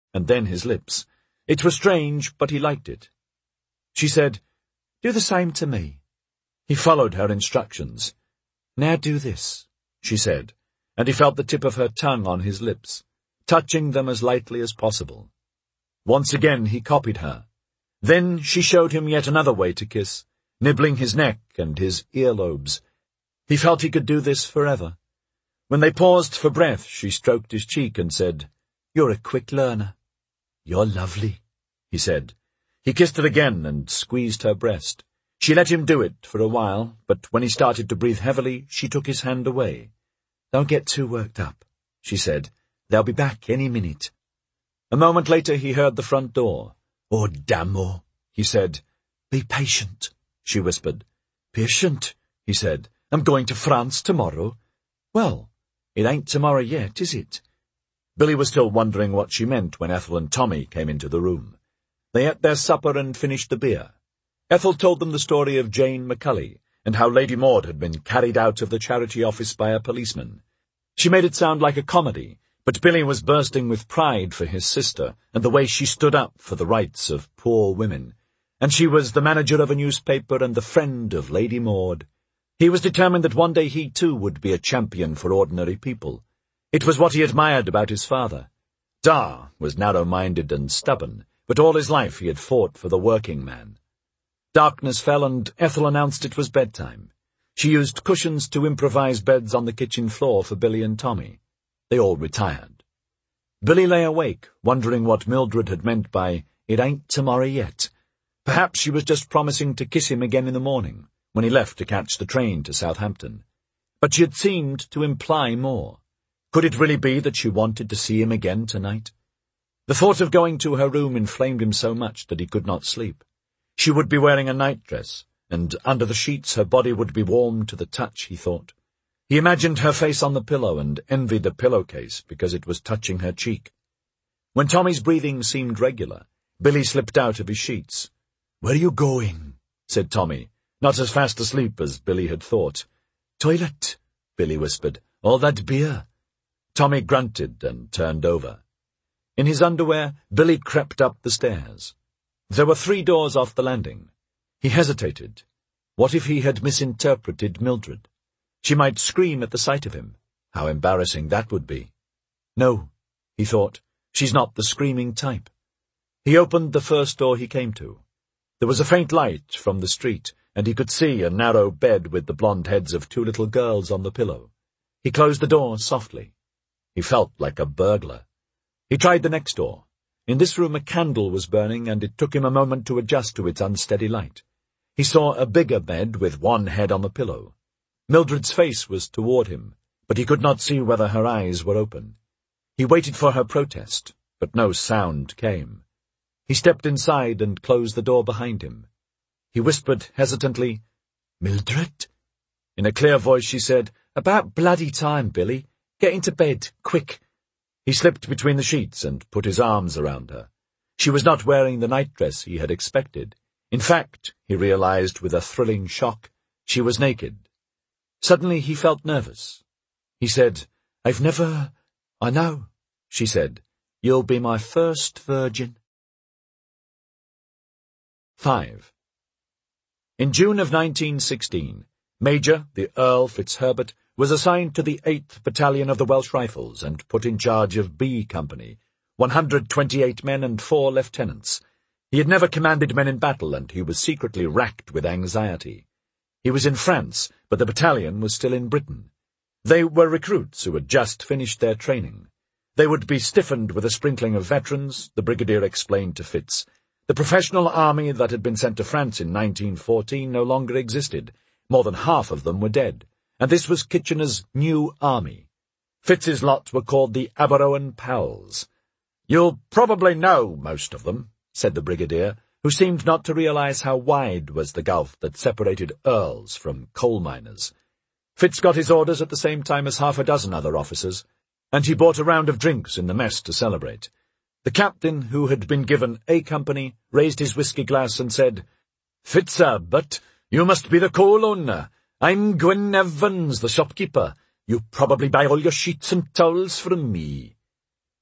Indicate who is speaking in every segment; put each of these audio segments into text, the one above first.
Speaker 1: and then his lips. It was strange, but he liked it. She said, "Do the same to me." He followed her instructions. "Now do this," she said, and he felt the tip of her tongue on his lips, touching them as lightly as possible. Once again he copied her. Then she showed him yet another way to kiss, nibbling his neck and his earlobes. He felt he could do this forever. When they paused for breath, she stroked his cheek and said, "You're a quick learner." "You're lovely," he said. He kissed it again and squeezed her breast. She let him do it for a while, but when he started to breathe heavily, she took his hand away. "Don't get too worked up," she said. "They'll be back any minute." A moment later he heard the front door. "Oh, dammo," he said. "Be patient," she whispered. "Patient," he said. "I'm going to France tomorrow." "Well, it ain't tomorrow yet, is it?" Billy was still wondering what she meant when Ethel and Tommy came into the room. They ate their supper and finished the beer. Ethel told them the story of Jane McCulley, and how Lady Maud had been carried out of the charity office by a policeman. She made it sound like a comedy, but Billy was bursting with pride for his sister and the way she stood up for the rights of poor women. And she was the manager of a newspaper and the friend of Lady Maud. He was determined that one day he too would be a champion for ordinary people. It was what he admired about his father. Dar was narrow-minded and stubborn, but all his life he had fought for the working man. Darkness fell, and Ethel announced it was bedtime. She used cushions to improvise beds on the kitchen floor for Billy and Tommy. They all retired. Billy lay awake, wondering what Mildred had meant by, "It ain't tomorrow yet." Perhaps she was just promising to kiss him again in the morning, when he left to catch the train to Southampton. But she had seemed to imply more. Could it really be that she wanted to see him again tonight? The thought of going to her room inflamed him so much that he could not sleep. She would be wearing a nightdress, and under the sheets her body would be warm to the touch, he thought. He imagined her face on the pillow and envied the pillowcase because it was touching her cheek. When Tommy's breathing seemed regular, Billy slipped out of his sheets. "Where are you going?" said Tommy, not as fast asleep as Billy had thought. "Toilet," Billy whispered. "All that beer." Tommy grunted and turned over. In his underwear, Billy crept up the stairs. There were 3 doors off the landing. He hesitated. What if he had misinterpreted Mildred? She might scream at the sight of him. How embarrassing that would be. No, he thought, she's not the screaming type. He opened the first door he came to. There was a faint light from the street, and he could see a narrow bed with the blonde heads of 2 little girls on the pillow. He closed the door softly. He felt like a burglar. He tried the next door. In this room a candle was burning, and it took him a moment to adjust to its unsteady light. He saw a bigger bed with 1 head on the pillow. Mildred's face was toward him, but he could not see whether her eyes were open. He waited for her protest, but no sound came. He stepped inside and closed the door behind him. He whispered hesitantly, "Mildred?" In a clear voice she said, "About bloody time, Billy. Get into bed, quick." He slipped between the sheets and put his arms around her. She was not wearing the nightdress he had expected. In fact, he realized with a thrilling shock, she was naked. Suddenly he felt nervous. He said, "I know," she said. "You'll be my first virgin." 5. In June of 1916, Major, the Earl Fitzherbert, was assigned to the 8th Battalion of the Welsh Rifles and put in charge of B Company, 128 men and 4 lieutenants. He had never commanded men in battle, and he was secretly racked with anxiety. He was in France, but the battalion was still in Britain. They were recruits who had just finished their training. They would be stiffened with a sprinkling of veterans, the brigadier explained to Fitz. The professional army that had been sent to France in 1914 no longer existed. More than half of them were dead, and this was Kitchener's new army. Fitz's lot were called the Aberowan Pals. "You'll probably know most of them," said the brigadier, who seemed not to realize how wide was the gulf that separated earls from coal miners. Fitz got his orders at the same time as 6 other officers, and he bought a round of drinks in the mess to celebrate. The captain, who had been given A Company, raised his whiskey glass and said, "Fitzherbert, you must be the coal owner. I'm Gwyn Evans, the shopkeeper. You probably buy all your sheets and towels from me."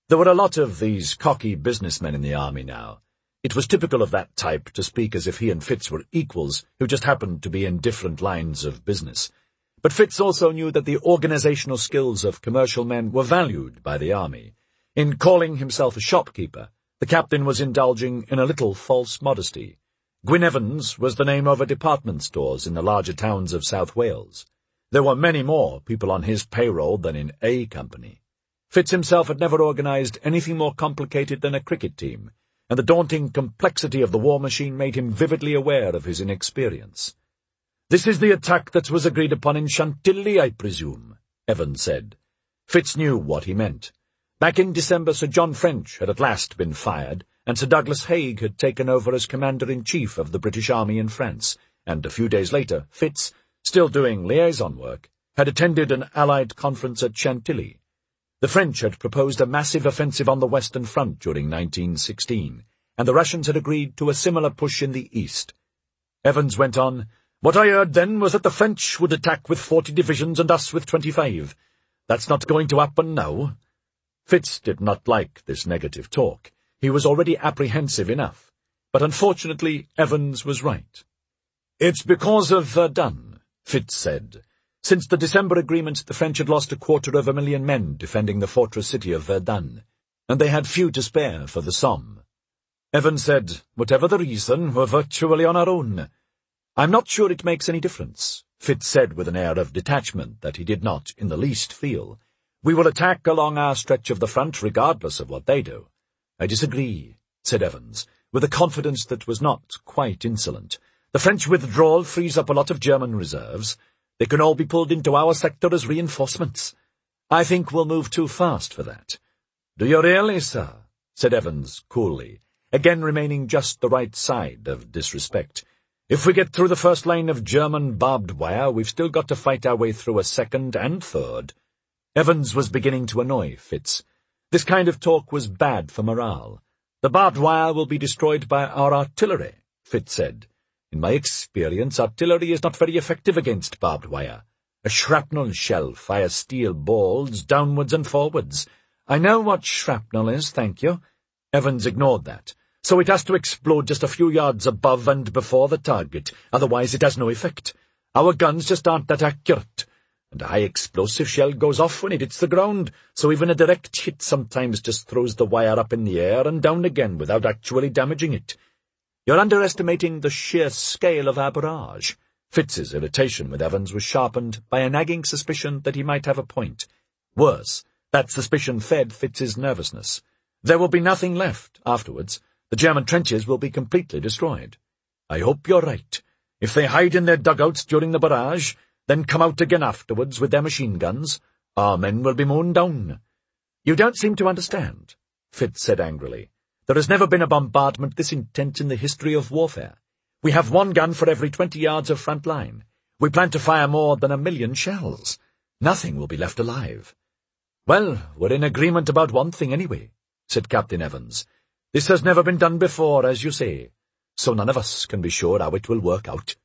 Speaker 1: There were a lot of these cocky businessmen in the army now. It was typical of that type to speak as if he and Fitz were equals who just happened to be in different lines of business. But Fitz also knew that the organizational skills of commercial men were valued by the army. In calling himself a shopkeeper, the captain was indulging in a little false modesty. Gwyn Evans was the name of a department stores in the larger towns of South Wales. There were many more people on his payroll than in A Company. Fitz himself had never organized anything more complicated than a cricket team, and the daunting complexity of the war machine made him vividly aware of his inexperience. "This is the attack that was agreed upon in Chantilly, I presume," Evans said. Fitz knew what he meant. Back in December, Sir John French had at last been fired, and Sir Douglas Haig had taken over as Commander-in-Chief of the British Army in France, and a few days later, Fitz, still doing liaison work, had attended an Allied conference at Chantilly. The French had proposed a massive offensive on the Western Front during 1916, and the Russians had agreed to a similar push in the East. Evans went on, "What I heard then was that the French would attack with 40 divisions and us with 25. That's not going to happen now." Fitz did not like this negative talk. He was already apprehensive enough. But unfortunately, Evans was right. "It's because of Verdun," Fitz said. Since the December agreement, the French had lost 250,000 men defending the fortress city of Verdun, and they had few to spare for the Somme. Evans said, "Whatever the reason, we're virtually on our own." "I'm not sure it makes any difference," Fitz said with an air of detachment that he did not in the least feel. "We will attack along our stretch of the front regardless of what they do." "I disagree," said Evans, with a confidence that was not quite insolent. "The French withdrawal frees up a lot of German reserves. They can all be pulled into our sector as reinforcements. I think we'll move too fast for that." "Do you really, sir?" said Evans coolly, again remaining just the right side of disrespect. "If we get through the first line of German barbed wire, we've still got to fight our way through a second and third." Evans was beginning to annoy Fitz. This kind of talk was bad for morale. "The barbed wire will be destroyed by our artillery," Fitz said. "In my experience, artillery is not very effective against barbed wire. A shrapnel shell fires steel balls downwards and forwards. I know what shrapnel is, thank you." Evans ignored that. "So it has to explode just a few yards above and before the target, otherwise it has no effect. Our guns just aren't that accurate. And a high-explosive shell goes off when it hits the ground, so even a direct hit sometimes just throws the wire up in the air and down again without actually damaging it. You're underestimating the sheer scale of our barrage." Fitz's irritation with Evans was sharpened by a nagging suspicion that he might have a point. Worse, that suspicion fed Fitz's nervousness. There will be nothing left afterwards. The German trenches will be completely destroyed. "I hope you're right. If they hide in their dugouts during the barrage, then come out again afterwards with their machine guns, our men will be mown down." "You don't seem to understand," Fitz said angrily. "There has never been a bombardment this intense in the history of warfare. We have 1 gun for every 20 yards of front line. We plan to fire more than 1,000,000 shells. Nothing will be left alive." "Well, we're in agreement about one thing anyway," said Captain Evans. "This has never been done before, as you say, so none of us can be sure how it will work out."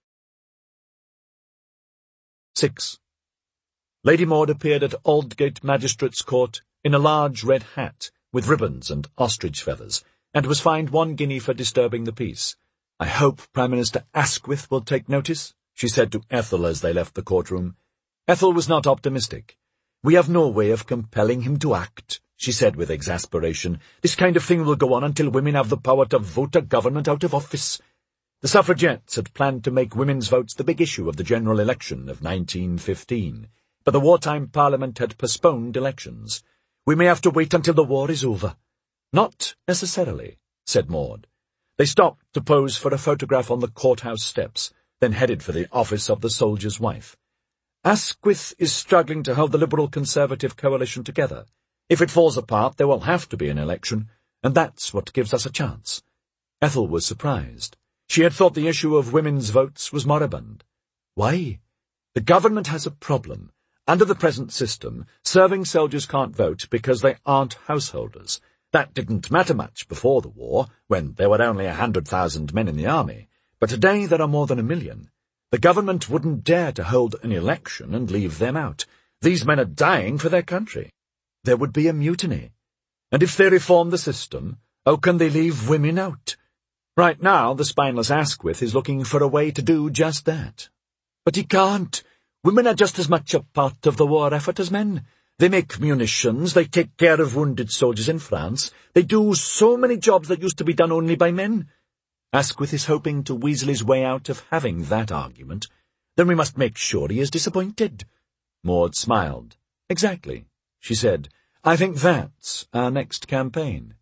Speaker 1: 6. Lady Maud appeared at Aldgate Magistrates' Court in a large red hat, with ribbons and ostrich feathers, and was fined 1 guinea for disturbing the peace. "I hope Prime Minister Asquith will take notice," she said to Ethel as they left the courtroom. Ethel was not optimistic. "We have no way of compelling him to act," she said with exasperation. "This kind of thing will go on until women have the power to vote a government out of office." The suffragettes had planned to make women's votes the big issue of the general election of 1915, but the wartime Parliament had postponed elections. "We may have to wait until the war is over." "Not necessarily," said Maud. They stopped to pose for a photograph on the courthouse steps, then headed for the office of the soldier's wife. "Asquith is struggling to hold the Liberal-Conservative coalition together. If it falls apart, there will have to be an election, and that's what gives us a chance." Ethel was surprised. She had thought the issue of women's votes was moribund. "Why?" "The government has a problem. Under the present system, serving soldiers can't vote because they aren't householders. That didn't matter much before the war, when there were only 100,000 men in the army, but today there are more than 1,000,000. The government wouldn't dare to hold an election and leave them out. These men are dying for their country. There would be a mutiny." And if they reform the system, how can they leave women out? Right now, the spineless Asquith is looking for a way to do just that. But he can't. Women are just as much a part of the war effort as men. They make munitions, they take care of wounded soldiers in France. They do so many jobs that used to be done only by men. Asquith is hoping to weasel his way out of having that argument. Then we must make sure he is disappointed. Maud smiled. Exactly, she said. I think that's our next campaign.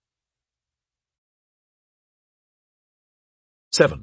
Speaker 1: 7.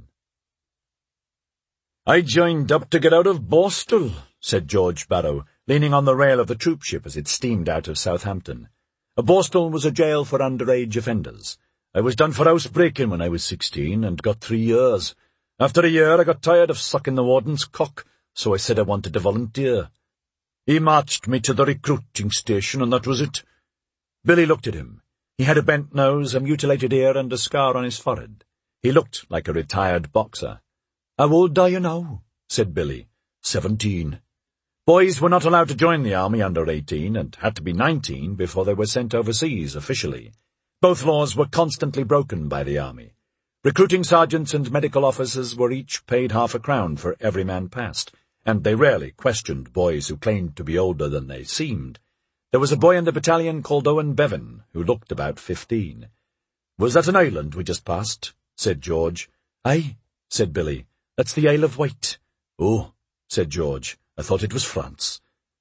Speaker 1: I joined up to get out of Borstal, said George Barrow, leaning on the rail of the troop ship as it steamed out of Southampton. Borstal was a jail for underage offenders. I was done for housebreaking when I was 16 and got 3 years. After a year I got tired of sucking the warden's cock, so I said I wanted to volunteer. He marched me to the recruiting station, and that was it. Billy looked at him. He had a bent nose, a mutilated ear, and a scar on his forehead. He looked like a retired boxer. How old are you now? Said Billy. 17. Boys were not allowed to join the army under 18 and had to be 19 before they were sent overseas officially. Both laws were constantly broken by the army. Recruiting sergeants and medical officers were each paid £0.50 for every man passed, and they rarely questioned boys who claimed to be older than they seemed. There was a boy in the battalion called Owen Bevan, who looked about 15. Was that an island we just passed? Said George. Aye, said Billy. That's the Isle of Wight. Oh, said George. I thought it was France.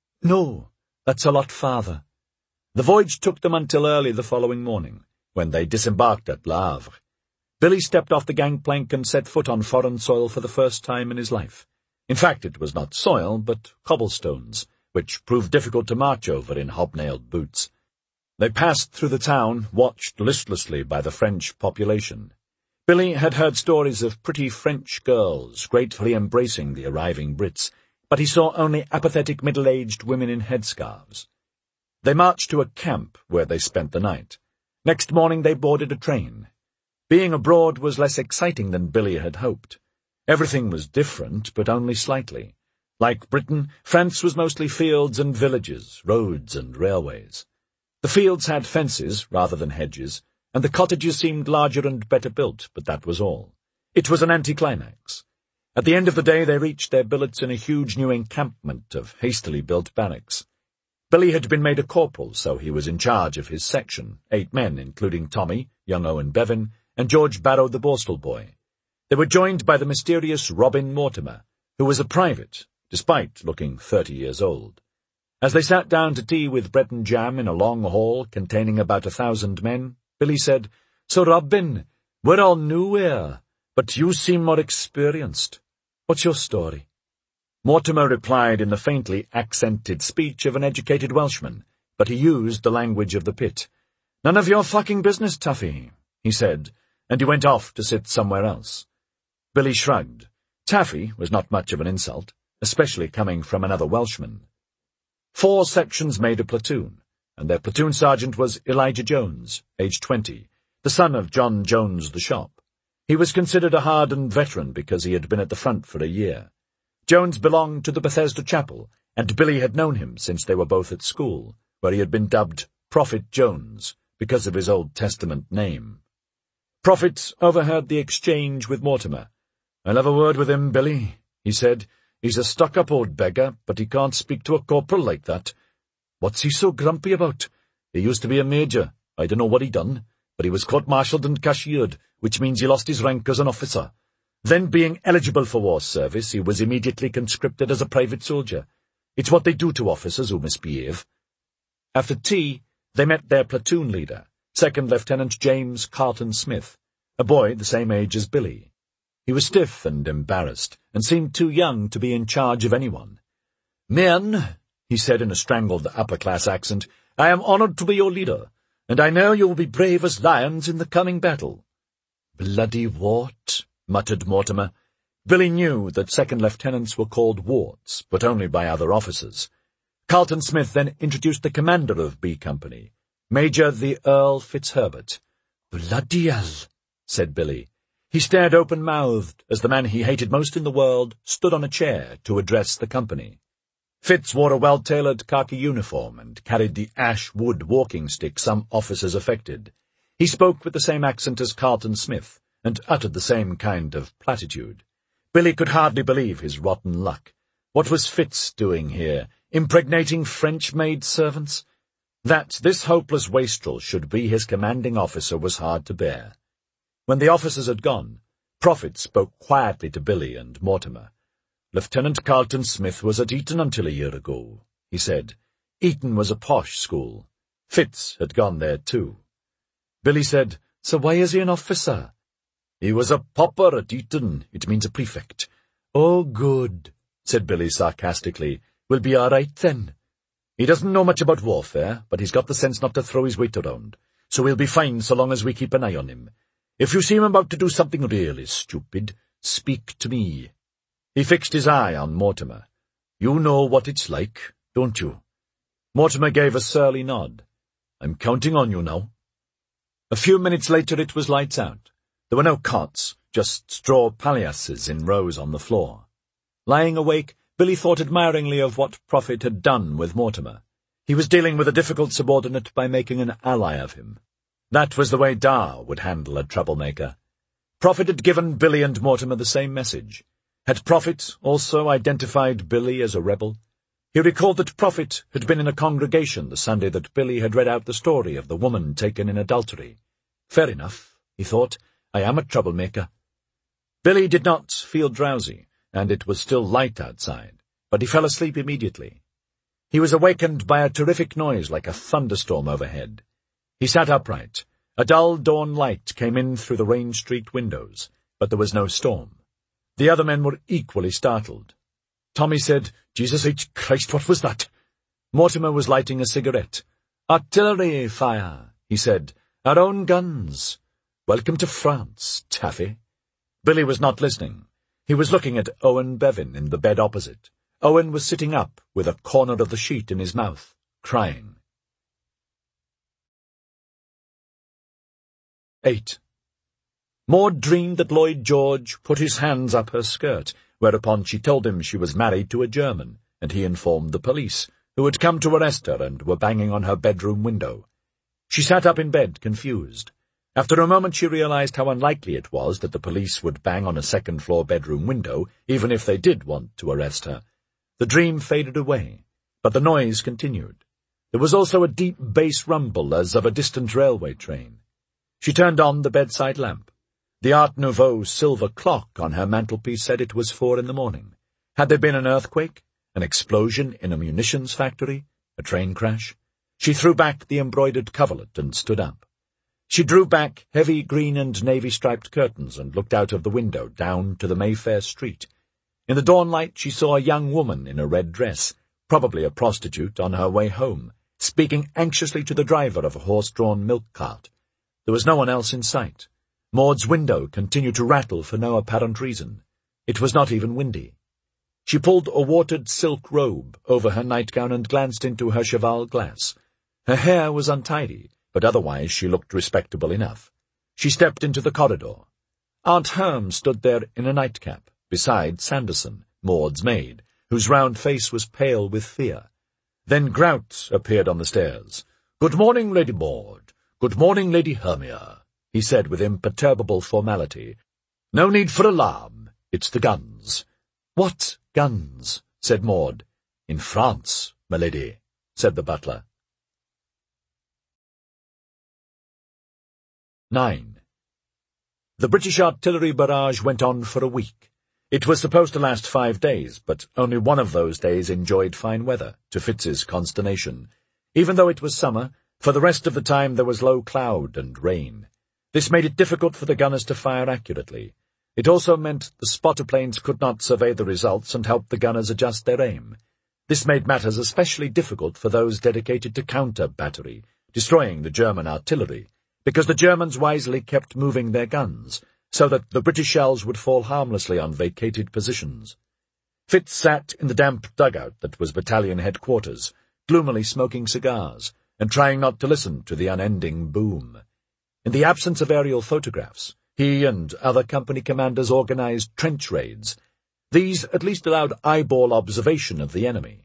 Speaker 1: No, that's a lot farther. The voyage took them until early the following morning, when they disembarked at Le Havre. Billy stepped off the gangplank and set foot on foreign soil for the first time in his life. In fact, it was not soil, but cobblestones, which proved difficult to march over in hobnailed boots. They passed through the town, watched listlessly by the French population. Billy had heard stories of pretty French girls gratefully embracing the arriving Brits, but he saw only apathetic middle-aged women in headscarves. They marched to a camp where they spent the night. Next morning they boarded a train. Being abroad was less exciting than Billy had hoped. Everything was different, but only slightly. Like Britain, France was mostly fields and villages, roads and railways. The fields had fences rather than hedges, and the cottages seemed larger and better built, but that was all. It was an anticlimax. At the end of the day they reached their billets in a huge new encampment of hastily built barracks. Billy had been made a corporal, so he was in charge of his section, 8 men, including Tommy, young Owen Bevan, and George Barrow the Borstal boy. They were joined by the mysterious Robin Mortimer, who was a private, despite looking 30 years old. As they sat down to tea with bread and jam in a long hall containing about 1,000 men, Billy said, So, Robin, we're all new here, but you seem more experienced. What's your story? Mortimer replied in the faintly accented speech of an educated Welshman, but he used the language of the pit. None of your fucking business, Taffy, he said, and he went off to sit somewhere else. Billy shrugged. Taffy was not much of an insult, especially coming from another Welshman. 4 sections made a platoon, and their platoon sergeant was Elijah Jones, aged 20, the son of John Jones the shop. He was considered a hardened veteran because he had been at the front for a year. Jones belonged to the Bethesda Chapel, and Billy had known him since they were both at school, where he had been dubbed Prophet Jones because of his Old Testament name. Prophet overheard the exchange with Mortimer. I'll have a word with him, Billy, he said. He's a stuck-up old beggar, but he can't speak to a corporal like that. What's he so grumpy about? He used to be a major. I don't know what he done, but he was court-martialed and cashiered, which means he lost his rank as an officer. Then, being eligible for war service, he was immediately conscripted as a private soldier. It's what they do to officers who misbehave. After tea, they met their platoon leader, Second Lieutenant James Carlton Smith, a boy the same age as Billy. He was stiff and embarrassed, and seemed too young to be in charge of anyone. Men, he said in a strangled upper-class accent, I am honoured to be your leader, and I know you will be brave as lions in the coming battle. Bloody what? Muttered Mortimer. Billy knew that second lieutenants were called warts, but only by other officers. Carlton Smith then introduced the commander of B Company, Major the Earl Fitzherbert. Bloody hell, said Billy. He stared open-mouthed as the man he hated most in the world stood on a chair to address the company. Fitz wore a well-tailored khaki uniform and carried the ash wood walking stick some officers affected. He spoke with the same accent as Carlton Smith, and uttered the same kind of platitude. Billy could hardly believe his rotten luck. What was Fitz doing here, impregnating French maid-servants? That this hopeless wastrel should be his commanding officer was hard to bear. When the officers had gone, Prophet spoke quietly to Billy and Mortimer. "Lieutenant Carlton Smith was at Eton until a year ago," he said. "Eton was a posh school. Fitz had gone there too." Billy said, "So why is he an officer?" "He was a pauper at Eton. It means a prefect." "Oh, good," said Billy sarcastically. "We'll be all right then. He doesn't know much about warfare, but he's got the sense not to throw his weight around, so we'll be fine so long as we keep an eye on him. If you see him about to do something really stupid, speak to me." He fixed his eye on Mortimer. "You know what it's like, don't you?" Mortimer gave a surly nod. "I'm counting on you now." A few minutes later it was lights out. There were no cots, just straw palliasses in rows on the floor. Lying awake, Billy thought admiringly of what Prophet had done with Mortimer. He was dealing with a difficult subordinate by making an ally of him. That was the way Dar would handle a troublemaker. Prophet had given Billy and Mortimer the same message. Had Prophet also identified Billy as a rebel? He recalled that Prophet had been in a congregation the Sunday that Billy had read out the story of the woman taken in adultery. Fair enough, he thought. I am a troublemaker. Billy did not feel drowsy, and it was still light outside, but he fell asleep immediately. He was awakened by a terrific noise like a thunderstorm overhead. He sat upright. A dull dawn light came in through the rain-streaked windows, but there was no storm. The other men were equally startled. Tommy said, "Jesus H. Christ, what was that?" Mortimer was lighting a cigarette. "Artillery fire," he said. "Our own guns. Welcome to France, Taffy." Billy was not listening. He was looking at Owen Bevan in the bed opposite. Owen was sitting up, with a corner of the sheet in his mouth, crying. 8. Maud dreamed that Lloyd George put his hands up her skirt, whereupon she told him she was married to a German, and he informed the police, who had come to arrest her and were banging on her bedroom window. She sat up in bed, confused. After a moment she realized how unlikely it was that the police would bang on a second-floor bedroom window, even if they did want to arrest her. The dream faded away, but the noise continued. There was also a deep bass rumble as of a distant railway train. She turned on the bedside lamp. The Art Nouveau silver clock on her mantelpiece said it was 4 a.m. Had there been an earthquake, an explosion in a munitions factory, a train crash? She threw back the embroidered coverlet and stood up. She drew back heavy green and navy-striped curtains and looked out of the window down to the Mayfair street. In the dawnlight she saw a young woman in a red dress, probably a prostitute, on her way home, speaking anxiously to the driver of a horse-drawn milk cart. There was no one else in sight. Maud's window continued to rattle for no apparent reason. It was not even windy. She pulled a watered silk robe over her nightgown and glanced into her cheval glass. Her hair was untidy, but otherwise she looked respectable enough. She stepped into the corridor. Aunt Herm stood there in a nightcap, beside Sanderson, Maud's maid, whose round face was pale with fear. Then Grout appeared on the stairs. "Good morning, Lady Maud. Good morning, Lady Hermia," he said with imperturbable formality. "No need for alarm. It's the guns." "What guns?" said Maud. "In France, my lady," said the butler. 9. The British artillery barrage went on for a week. It was supposed to last 5 days, but only one of those days enjoyed fine weather, to Fitz's consternation. Even though it was summer, for the rest of the time there was low cloud and rain. This made it difficult for the gunners to fire accurately. It also meant the spotter planes could not survey the results and help the gunners adjust their aim. This made matters especially difficult for those dedicated to counter-battery, destroying the German artillery, because the Germans wisely kept moving their guns, so that the British shells would fall harmlessly on vacated positions. Fitz sat in the damp dugout that was battalion headquarters, gloomily smoking cigars, and trying not to listen to the unending boom. In the absence of aerial photographs, he and other company commanders organized trench raids. These at least allowed eyeball observation of the enemy.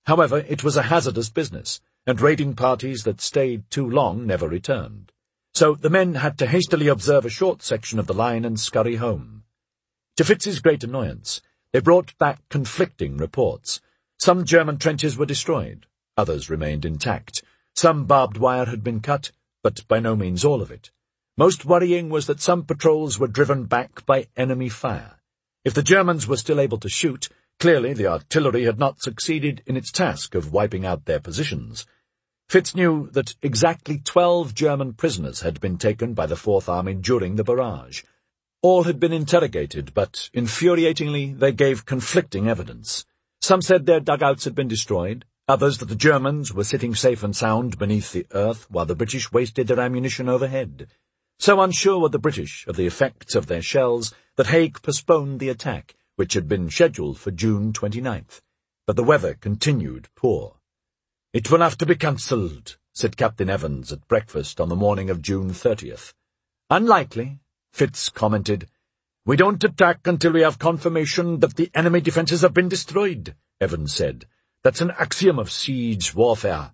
Speaker 1: However, it was a hazardous business, and raiding parties that stayed too long never returned. So the men had to hastily observe a short section of the line and scurry home. To Fitz's great annoyance, they brought back conflicting reports. Some German trenches were destroyed, others remained intact. Some barbed wire had been cut, but by no means all of it. Most worrying was that some patrols were driven back by enemy fire. If the Germans were still able to shoot, clearly the artillery had not succeeded in its task of wiping out their positions. Fitz knew that exactly 12 German prisoners had been taken by the Fourth Army during the barrage. All had been interrogated, but, infuriatingly, they gave conflicting evidence. Some said their dugouts had been destroyed, others that the Germans were sitting safe and sound beneath the earth while the British wasted their ammunition overhead. So unsure were the British of the effects of their shells that Haig postponed the attack, which had been scheduled for June 29th. But the weather continued poor. "It will have to be cancelled," said Captain Evans at breakfast on the morning of June 30th. "Unlikely," Fitz commented. "We don't attack until we have confirmation that the enemy defences have been destroyed," Evans said. "That's an axiom of siege warfare."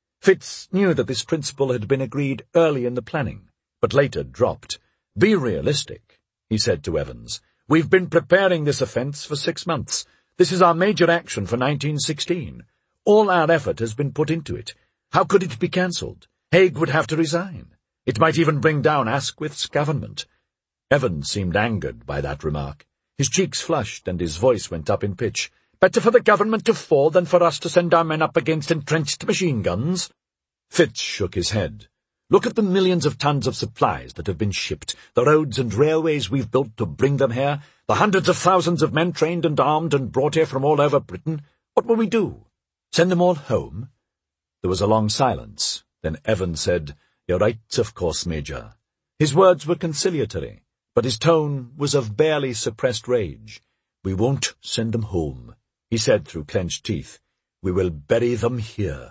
Speaker 1: Fitz knew that this principle had been agreed early in the planning, but later dropped. "Be realistic," he said to Evans. "We've been preparing this offence for 6 months. This is our major action for 1916. All our effort has been put into it. How could it be cancelled? Haig would have to resign. It might even bring down Asquith's government." Evans seemed angered by that remark. His cheeks flushed and his voice went up in pitch. "Better for the government to fall than for us to send our men up against entrenched machine guns?" Fitz shook his head. "Look at the millions of tons of supplies that have been shipped, the roads and railways we've built to bring them here, the hundreds of thousands of men trained and armed and brought here from all over Britain. What will we do? Send them all home?" There was a long silence. Then Evans said, "You're right, of course, Major." His words were conciliatory, but his tone was of barely suppressed rage. "We won't send them home," he said through clenched teeth. "We will bury them here."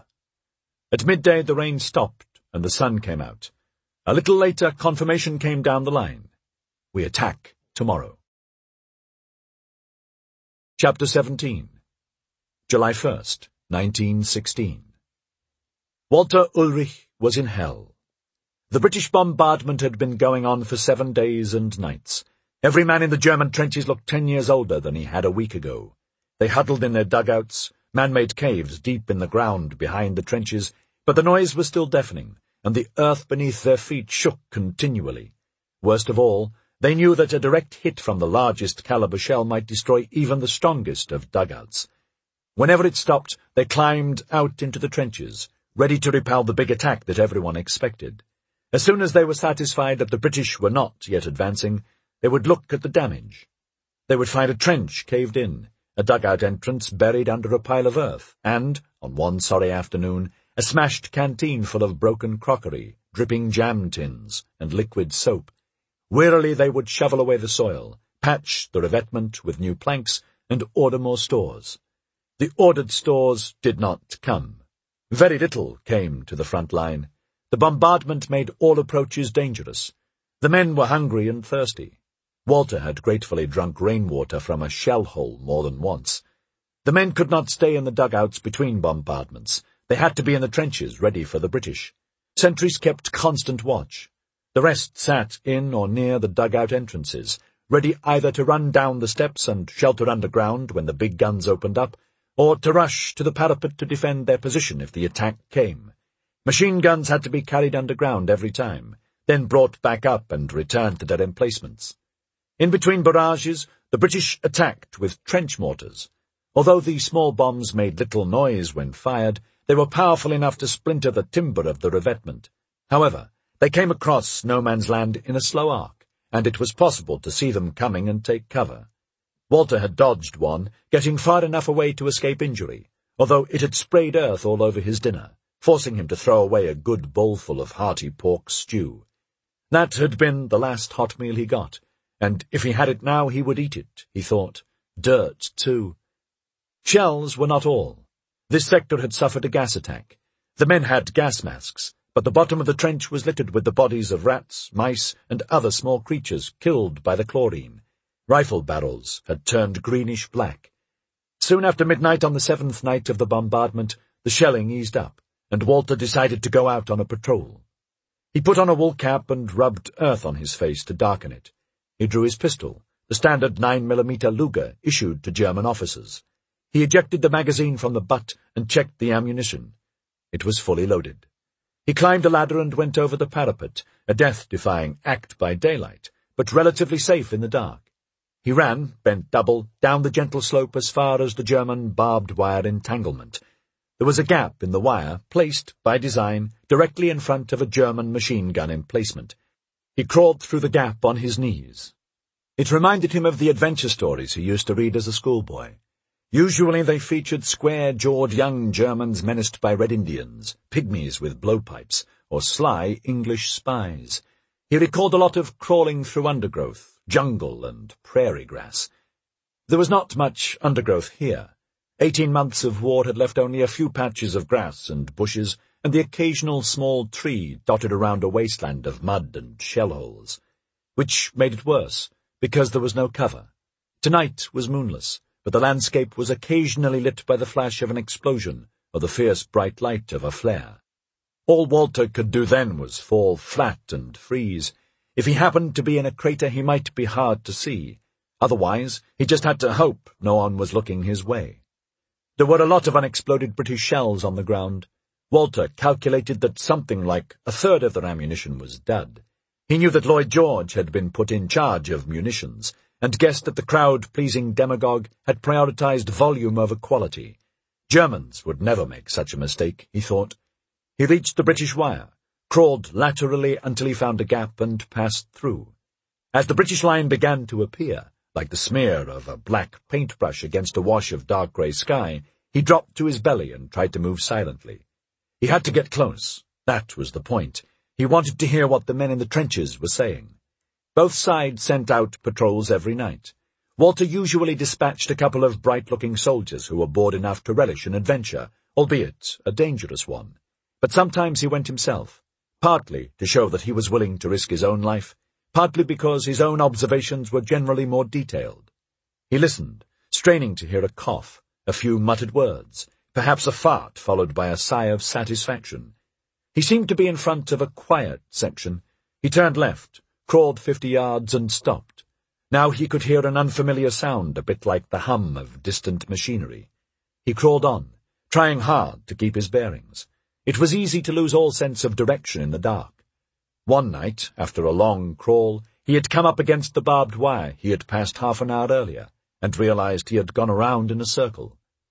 Speaker 1: At midday the rain stopped and the sun came out. A little later confirmation came down the line. "We attack tomorrow." Chapter 17. July 1st, 1916. Walter Ulrich was in hell. The British bombardment had been going on for 7 days and nights. Every man in the German trenches looked 10 years older than he had a week ago. They huddled in their dugouts, man-made caves deep in the ground behind the trenches, but the noise was still deafening, and the earth beneath their feet shook continually. Worst of all, they knew that a direct hit from the largest caliber shell might destroy even the strongest of dugouts. Whenever it stopped, they climbed out into the trenches, ready to repel the big attack that everyone expected. As soon as they were satisfied that the British were not yet advancing, they would look at the damage. They would find a trench caved in, a dugout entrance buried under a pile of earth, and, on one sorry afternoon, a smashed canteen full of broken crockery, dripping jam tins, and liquid soap. Wearily they would shovel away the soil, patch the revetment with new planks, and order more stores. The ordered stores did not come. Very little came to the front line. The bombardment made all approaches dangerous. The men were hungry and thirsty. Walter had gratefully drunk rainwater from a shell hole more than once. The men could not stay in the dugouts between bombardments. They had to be in the trenches, ready for the British. Sentries kept constant watch. The rest sat in or near the dugout entrances, ready either to run down the steps and shelter underground when the big guns opened up, or to rush to the parapet to defend their position if the attack came. Machine guns had to be carried underground every time, then brought back up and returned to their emplacements. In between barrages, the British attacked with trench mortars. Although these small bombs made little noise when fired, they were powerful enough to splinter the timber of the revetment. However, they came across no man's land in a slow arc, and it was possible to see them coming and take cover. Walter had dodged one, getting far enough away to escape injury, although it had sprayed earth all over his dinner, forcing him to throw away a good bowlful of hearty pork stew. That had been the last hot meal he got, and if he had it now he would eat it, he thought. Dirt, too. Shells were not all. This sector had suffered a gas attack. The men had gas masks, but the bottom of the trench was littered with the bodies of rats, mice, and other small creatures killed by the chlorine. Rifle barrels had turned greenish black. Soon after midnight on the 7th night of the bombardment, the shelling eased up, and Walter decided to go out on a patrol. He put on a wool cap and rubbed earth on his face to darken it. He drew his pistol, the standard 9mm Luger issued to German officers. He ejected the magazine from the butt and checked the ammunition. It was fully loaded. He climbed a ladder and went over the parapet, a death-defying act by daylight, but relatively safe in the dark. He ran, bent double, down the gentle slope as far as the German barbed wire entanglement. There was a gap in the wire, placed, by design, directly in front of a German machine gun emplacement. He crawled through the gap on his knees. It reminded him of the adventure stories he used to read as a schoolboy. Usually they featured square-jawed young Germans menaced by Red Indians, pygmies with blowpipes, or sly English spies. He recalled a lot of crawling through undergrowth, jungle and prairie grass. There was not much undergrowth here. 18 months of war had left only a few patches of grass and bushes, and the occasional small tree dotted around a wasteland of mud and shell holes. Which made it worse, because there was no cover. Tonight was moonless, but the landscape was occasionally lit by the flash of an explosion or the fierce bright light of a flare. All Walter could do then was fall flat and freeze. If he happened to be in a crater, he might be hard to see. Otherwise, he just had to hope no one was looking his way. There were a lot of unexploded British shells on the ground. Walter calculated that something like a third of their ammunition was dud. He knew that Lloyd George had been put in charge of munitions, and guessed that the crowd-pleasing demagogue had prioritized volume over quality. Germans would never make such a mistake, he thought. He reached the British wire, crawled laterally until he found a gap and passed through. As the British line began to appear, like the smear of a black paintbrush against a wash of dark grey sky, he dropped to his belly and tried to move silently. He had to get close. That was the point. He wanted to hear what the men in the trenches were saying. Both sides sent out patrols every night. Walter usually dispatched a couple of bright-looking soldiers who were bored enough to relish an adventure, albeit a dangerous one. But sometimes he went himself, partly to show that he was willing to risk his own life, partly because his own observations were generally more detailed. He listened, straining to hear a cough, a few muttered words, perhaps a fart followed by a sigh of satisfaction. He seemed to be in front of a quiet section. He turned left, crawled 50 yards and stopped. Now he could hear an unfamiliar sound, a bit like the hum of distant machinery. He crawled on, trying hard to keep his bearings. It was easy to lose all sense of direction in the dark. One night, after a long crawl, he had come up against the barbed wire he had passed half an hour earlier, and realized he had gone around in a circle.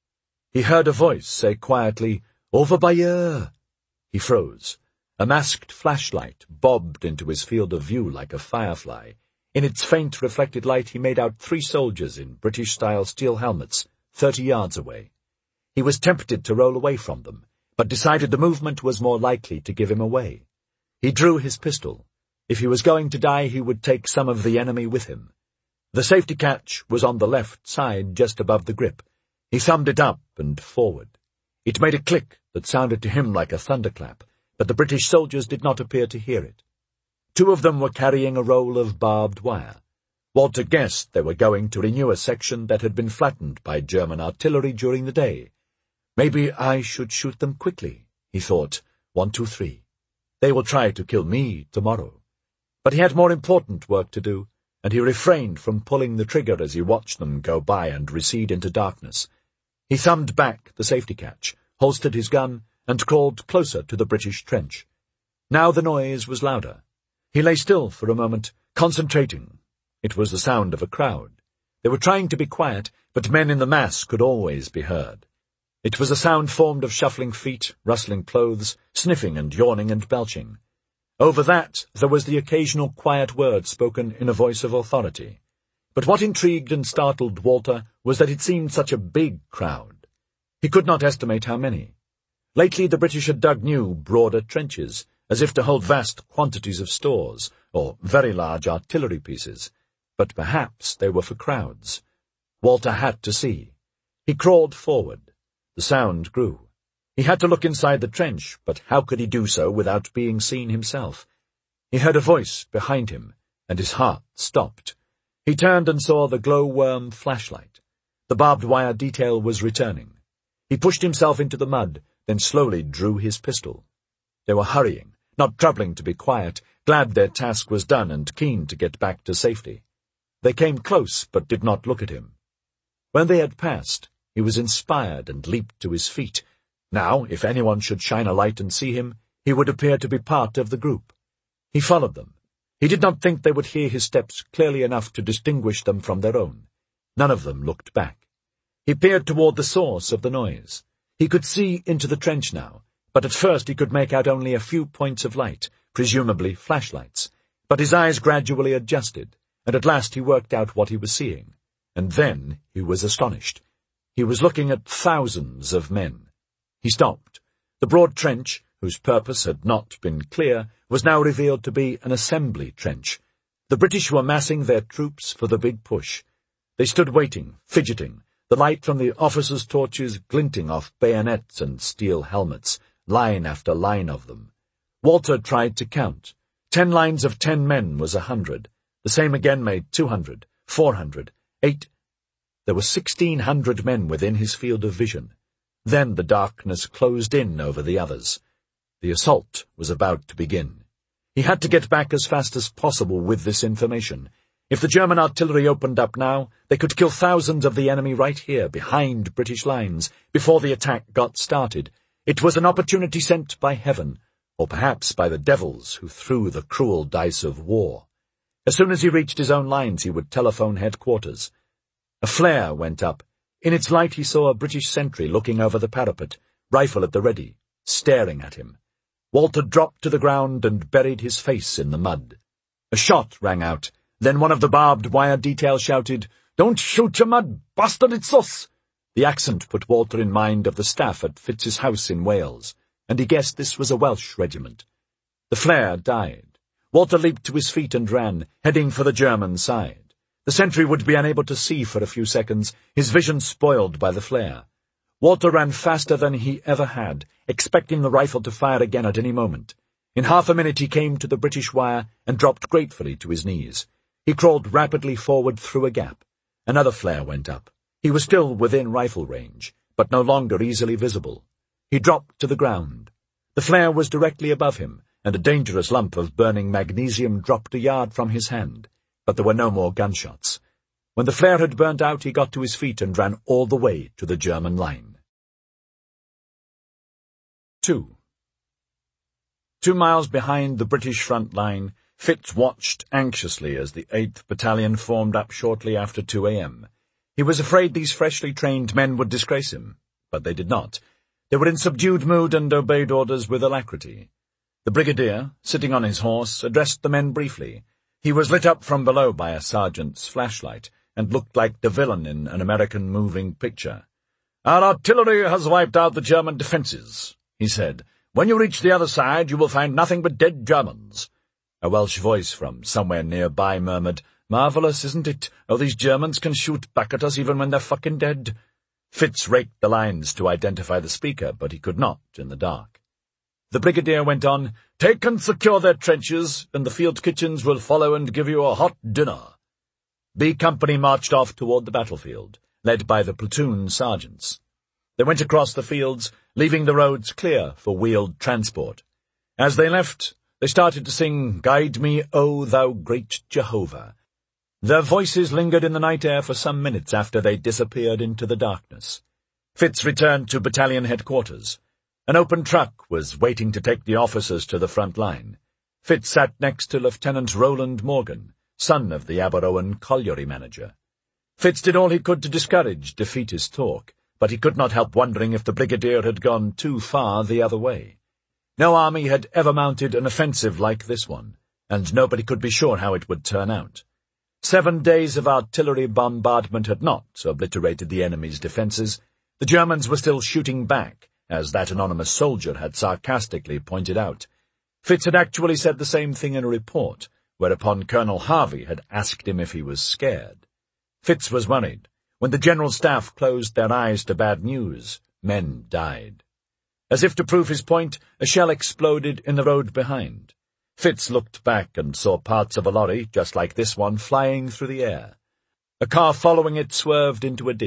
Speaker 1: He heard a voice say quietly, "Over by here." He froze. A masked flashlight bobbed into his field of view like a firefly. In its faint reflected light he made out 3 soldiers in British-style steel helmets, 30 yards away. He was tempted to roll away from them, but decided the movement was more likely to give him away. He drew his pistol. If he was going to die, he would take some of the enemy with him. The safety catch was on the left side, just above the grip. He thumbed it up and forward. It made a click that sounded to him like a thunderclap, but the British soldiers did not appear to hear it. 2 of them were carrying a roll of barbed wire. Walter guessed they were going to renew a section that had been flattened by German artillery during the day. Maybe I should shoot them quickly, he thought. 1, 2, 3. They will try to kill me tomorrow. But he had more important work to do, and he refrained from pulling the trigger as he watched them go by and recede into darkness. He thumbed back the safety catch, holstered his gun, and crawled closer to the British trench. Now the noise was louder. He lay still for a moment, concentrating. It was the sound of a crowd. They were trying to be quiet, but men in the mass could always be heard. It was a sound formed of shuffling feet, rustling clothes, sniffing and yawning and belching. Over that there was the occasional quiet word spoken in a voice of authority. But what intrigued and startled Walter was that it seemed such a big crowd. He could not estimate how many. Lately the British had dug new, broader trenches, as if to hold vast quantities of stores, or very large artillery pieces. But perhaps they were for crowds. Walter had to see. He crawled forward. The sound grew. He had to look inside the trench, but how could he do so without being seen himself? He heard a voice behind him, and his heart stopped. He turned and saw the glowworm flashlight. The barbed wire detail was returning. He pushed himself into the mud, then slowly drew his pistol. They were hurrying, not troubling to be quiet, glad their task was done and keen to get back to safety. They came close, but did not look at him. When they had passed, he was inspired and leaped to his feet. Now, if anyone should shine a light and see him, he would appear to be part of the group. He followed them. He did not think they would hear his steps clearly enough to distinguish them from their own. None of them looked back. He peered toward the source of the noise. He could see into the trench now, but at first he could make out only a few points of light, presumably flashlights. But his eyes gradually adjusted, and at last he worked out what he was seeing. And then he was astonished. He was looking at thousands of men. He stopped. The broad trench, whose purpose had not been clear, was now revealed to be an assembly trench. The British were massing their troops for the big push. They stood waiting, fidgeting, the light from the officers' torches glinting off bayonets and steel helmets, line after line of them. Walter tried to count. 10 lines of 10 men was 100. The same again made 200, 400, 8. There were 1,600 men within his field of vision. Then the darkness closed in over the others. The assault was about to begin. He had to get back as fast as possible with this information. If the German artillery opened up now, they could kill thousands of the enemy right here, behind British lines, before the attack got started. It was an opportunity sent by heaven, or perhaps by the devils who threw the cruel dice of war. As soon as he reached his own lines, he would telephone headquarters. A flare went up. In its light he saw a British sentry looking over the parapet, rifle at the ready, staring at him. Walter dropped to the ground and buried his face in the mud. A shot rang out. Then one of the barbed wire detail shouted, "Don't shoot, you mad bastard, it's us!" The accent put Walter in mind of the staff at Fitz's house in Wales, and he guessed this was a Welsh regiment. The flare died. Walter leaped to his feet and ran, heading for the German side. The sentry would be unable to see for a few seconds, his vision spoiled by the flare. Walter ran faster than he ever had, expecting the rifle to fire again at any moment. In half a minute he came to the British wire and dropped gratefully to his knees. He crawled rapidly forward through a gap. Another flare went up. He was still within rifle range, but no longer easily visible. He dropped to the ground. The flare was directly above him, and a dangerous lump of burning magnesium dropped a yard from his hand. But there were no more gunshots. When the flare had burnt out, he got to his feet and ran all the way to the German line. 2. 2 miles behind the British front line, Fitz watched anxiously as the 8th Battalion formed up shortly after 2 a.m. He was afraid these freshly trained men would disgrace him, but they did not. They were in subdued mood and obeyed orders with alacrity. The brigadier, sitting on his horse, addressed the men briefly. He was lit up from below by a sergeant's flashlight, and looked like the villain in an American moving picture. "Our artillery has wiped out the German defences," he said. "When you reach the other side, you will find nothing but dead Germans." A Welsh voice from somewhere nearby murmured, "Marvellous, isn't it? Oh, these Germans can shoot back at us even when they're fucking dead." Fitz raked the lines to identify the speaker, but he could not in the dark. The brigadier went on, "Take and secure their trenches, and the field kitchens will follow and give you a hot dinner." B Company marched off toward the battlefield, led by the platoon sergeants. They went across the fields, leaving the roads clear for wheeled transport. As they left, they started to sing, "Guide Me, O Thou Great Jehovah." Their voices lingered in the night air for some minutes after they disappeared into the darkness. Fitz returned to battalion headquarters. An open truck was waiting to take the officers to the front line. Fitz sat next to Lieutenant Roland Morgan, son of the Aberowan colliery manager. Fitz did all he could to discourage defeatist talk, but he could not help wondering if the brigadier had gone too far the other way. No army had ever mounted an offensive like this one, and nobody could be sure how it would turn out. 7 days of artillery bombardment had not obliterated the enemy's defences. The Germans were still shooting back, as that anonymous soldier had sarcastically pointed out. Fitz had actually said the same thing in a report, whereupon Colonel Harvey had asked him if he was scared. Fitz was worried. When the General Staff closed their eyes to bad news, men died. As if to prove his point, a shell exploded in the road behind. Fitz looked back and saw parts of a lorry, just like this one, flying through the air. A car following it swerved into a ditch,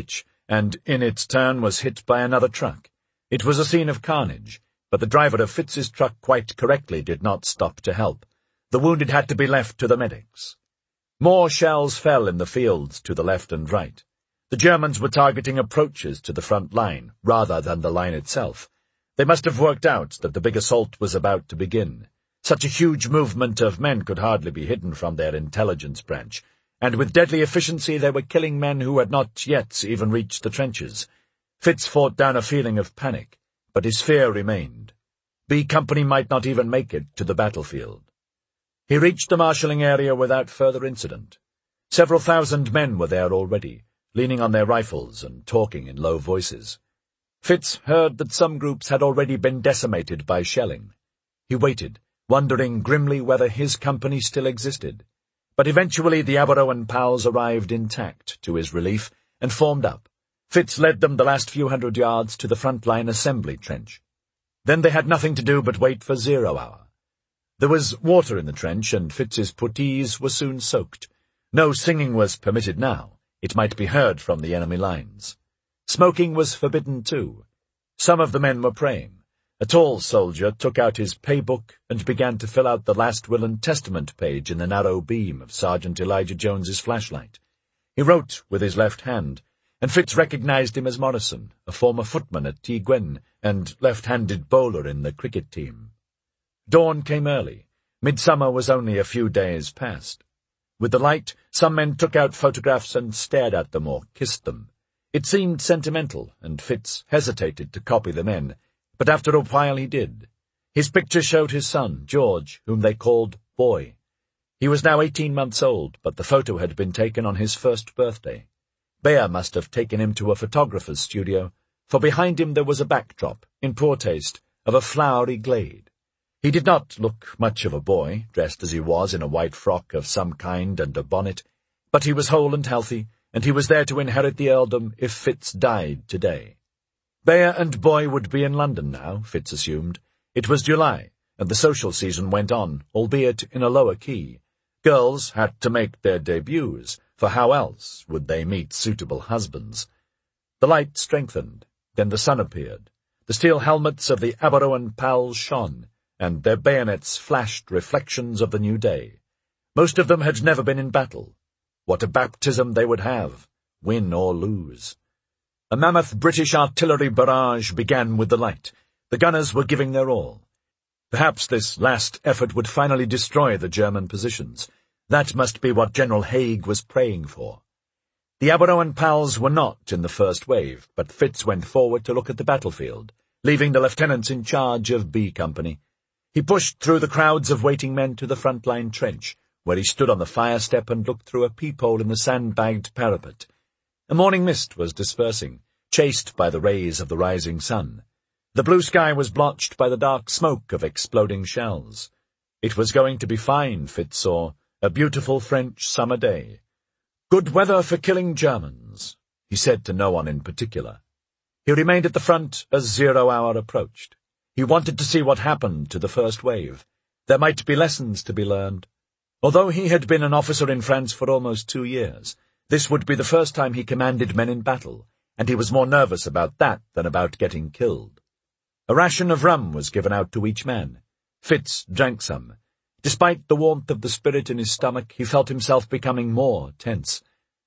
Speaker 1: and in its turn was hit by another truck. It was a scene of carnage, but the driver of Fitz's truck quite correctly did not stop to help. The wounded had to be left to the medics. More shells fell in the fields to the left and right. The Germans were targeting approaches to the front line, rather than the line itself. They must have worked out that the big assault was about to begin. Such a huge movement of men could hardly be hidden from their intelligence branch, and with deadly efficiency they were killing men who had not yet even reached the trenches. Fitz fought down a feeling of panic, but his fear remained. B Company might not even make it to the battlefield. He reached the marshalling area without further incident. Several thousand men were there already, leaning on their rifles and talking in low voices. Fitz heard that some groups had already been decimated by shelling. He waited, wondering grimly whether his company still existed. But eventually the Abaroan pals arrived intact, to his relief, and formed up. Fitz led them the last few hundred yards to the front-line assembly trench. Then they had nothing to do but wait for 0 hour. There was water in the trench, and Fitz's puttees were soon soaked. No singing was permitted now. It might be heard from the enemy lines. Smoking was forbidden too. Some of the men were praying. A tall soldier took out his paybook and began to fill out the last will and testament page in the narrow beam of Sergeant Elijah Jones's flashlight. He wrote with his left hand, and Fitz recognized him as Morrison, a former footman at T. Gwyn and left-handed bowler in the cricket team. Dawn came early. Midsummer was only a few days past. With the light, some men took out photographs and stared at them or kissed them. It seemed sentimental, and Fitz hesitated to copy them in, but after a while he did. His picture showed his son, George, whom they called Boy. He was now 18 months old, but the photo had been taken on his first birthday. Beyer must have taken him to a photographer's studio, for behind him there was a backdrop, in poor taste, of a flowery glade. He did not look much of a boy, dressed as he was in a white frock of some kind and a bonnet, but he was whole and healthy, and he was there to inherit the earldom if Fitz died today. Beyer and Boy would be in London now, Fitz assumed. It was July, and the social season went on, albeit in a lower key. Girls had to make their debuts, for how else would they meet suitable husbands? The light strengthened, then the sun appeared. The steel helmets of the Abaroan pals shone, and their bayonets flashed reflections of the new day. Most of them had never been in battle. What a baptism they would have, win or lose. A mammoth British artillery barrage began with the light. The gunners were giving their all. Perhaps this last effort would finally destroy the German positions. That must be what General Haig was praying for. The Abaroan pals were not in the first wave, but Fitz went forward to look at the battlefield, leaving the lieutenants in charge of B Company. He pushed through the crowds of waiting men to the front-line trench, where he stood on the fire step and looked through a peephole in the sandbagged parapet. A morning mist was dispersing, chased by the rays of the rising sun. The blue sky was blotched by the dark smoke of exploding shells. It was going to be fine, Fitz saw, a beautiful French summer day. Good weather for killing Germans, he said to no one in particular. He remained at the front as 0 hour approached. He wanted to see what happened to the first wave. There might be lessons to be learned. Although he had been an officer in France for almost 2 years, this would be the first time he commanded men in battle, and he was more nervous about that than about getting killed. A ration of rum was given out to each man. Fitz drank some. Despite the warmth of the spirit in his stomach, he felt himself becoming more tense.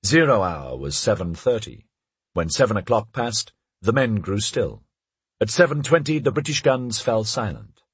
Speaker 1: 0 hour was 7:30. When 7 o'clock passed, the men grew still. At 7:20, the British guns fell silent.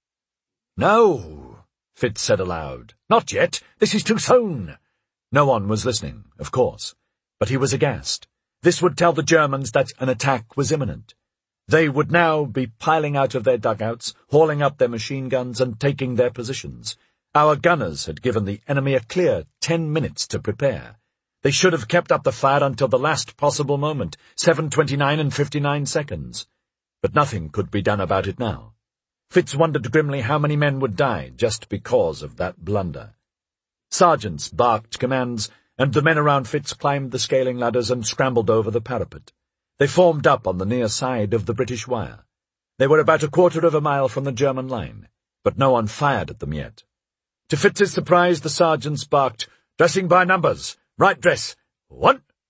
Speaker 1: "No," Fitz said aloud. "Not yet. This is too soon." No one was listening, of course, but he was aghast. This would tell the Germans that an attack was imminent. They would now be piling out of their dugouts, hauling up their machine guns and taking their positions. Our gunners had given the enemy a clear 10 minutes to prepare. They should have kept up the fire until the last possible moment, 7:29 and 59 seconds. But nothing could be done about it now. Fitz wondered grimly how many men would die just because of that blunder. Sergeants barked commands, and the men around Fitz climbed the scaling ladders and scrambled over the parapet. They formed up on the near side of the British wire. They were about 1/4 of a mile from the German line, but no one fired at them yet. To Fitz's surprise, the sergeants barked, "Dressing by numbers! Right dress! 1!" The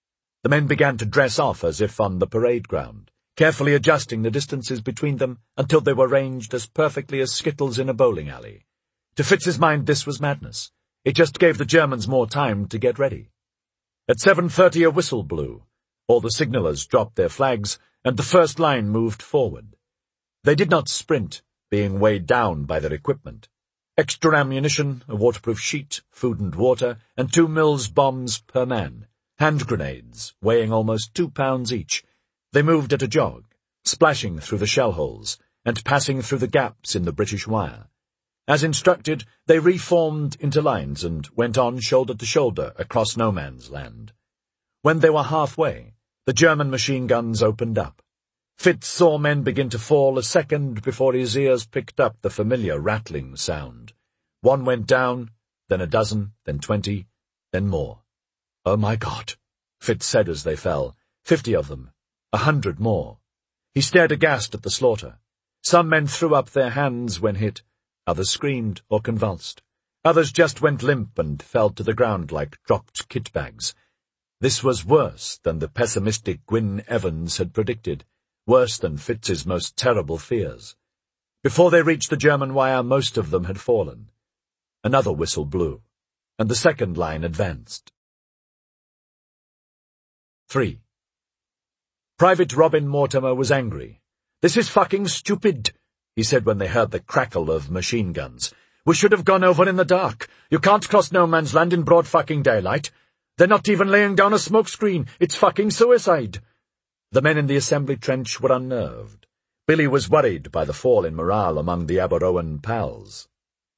Speaker 1: The men began to dress off as if on the parade ground, carefully adjusting the distances between them until they were ranged as perfectly as skittles in a bowling alley. To Fitz's mind this was madness. It just gave the Germans more time to get ready. At 7:30 a whistle blew. All the signallers dropped their flags, and the first line moved forward. They did not sprint, being weighed down by their equipment. Extra ammunition, a waterproof sheet, food and water, and 2 Mills bombs per man. Hand grenades, weighing almost 2 pounds each. They moved at a jog, splashing through the shell holes, and passing through the gaps in the British wire. As instructed, they reformed into lines and went on shoulder to shoulder across no man's land. When they were halfway, the German machine guns opened up. Fitz saw men begin to fall a second before his ears picked up the familiar rattling sound. One went down, then a dozen, then 20, then more. "Oh, my God," Fitz said as they fell. 50 of them. 100 more. He stared aghast at the slaughter. Some men threw up their hands when hit. Others screamed or convulsed. Others just went limp and fell to the ground like dropped kit bags. This was worse than the pessimistic Gwyn Evans had predicted, worse than Fitz's most terrible fears. Before they reached the German wire, most of them had fallen. Another whistle blew, and the second line advanced. 3. Private Robin Mortimer was angry. "This is fucking stupid," he said when they heard the crackle of machine guns. "We should have gone over in the dark. You can't cross no man's land in broad fucking daylight. They're not even laying down a smoke screen. It's fucking suicide." The men in the assembly trench were unnerved. Billy was worried by the fall in morale among the Aberoan pals.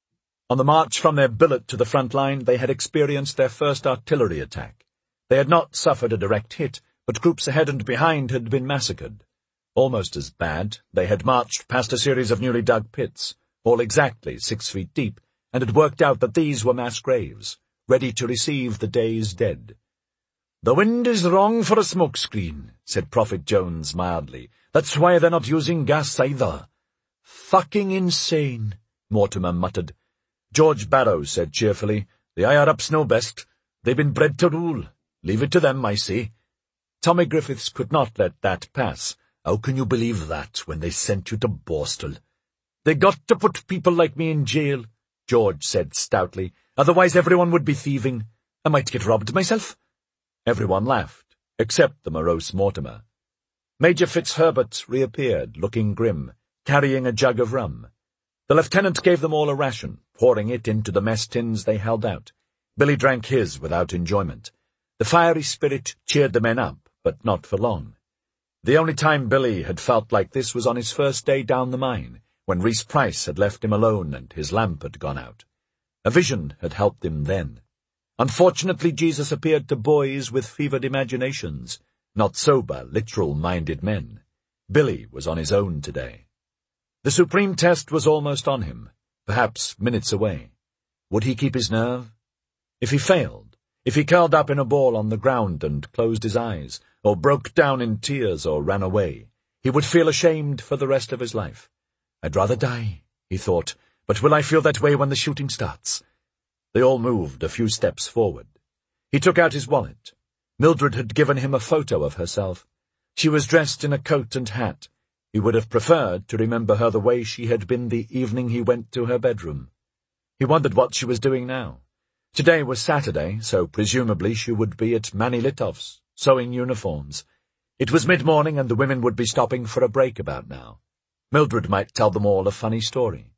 Speaker 1: On the march from their billet to the front line, they had experienced their first artillery attack. They had not suffered a direct hit, but groups ahead and behind had been massacred. Almost as bad, they had marched past a series of newly dug pits, all exactly 6 feet deep, and had worked out that these were mass graves, ready to receive the day's dead. "The wind is wrong for a smokescreen," said Prophet Jones mildly. "That's why they're not using gas either." "Fucking insane," Mortimer muttered. George Barrow said cheerfully, "The higher-ups know best. They've been bred to rule. Leave it to them, I say." Tommy Griffiths could not let that pass. "How can you believe that when they sent you to Borstal?" "They got to put people like me in jail," George said stoutly. "Otherwise everyone would be thieving. I might get robbed myself." Everyone laughed, except the morose Mortimer. Major Fitzherbert reappeared, looking grim, carrying a jug of rum. The lieutenant gave them all a ration, pouring it into the mess tins they held out. Billy drank his without enjoyment. The fiery spirit cheered the men up, but not for long. The only time Billy had felt like this was on his first day down the mine, when Rhys Price had left him alone and his lamp had gone out. A vision had helped him then. Unfortunately, Jesus appeared to boys with fevered imaginations, not sober, literal-minded men. Billy was on his own today. The supreme test was almost on him, perhaps minutes away. Would he keep his nerve? If he failed, if he curled up in a ball on the ground and closed his eyes, or broke down in tears or ran away, he would feel ashamed for the rest of his life. "I'd rather die," he thought, "but will I feel that way when the shooting starts?" They all moved a few steps forward. He took out his wallet. Mildred had given him a photo of herself. She was dressed in a coat and hat. He would have preferred to remember her the way she had been the evening he went to her bedroom. He wondered what she was doing now. Today was Saturday, so presumably she would be at Manny Litov's, sewing uniforms. It was mid-morning and the women would be stopping for a break about now. Mildred might tell them all a funny story.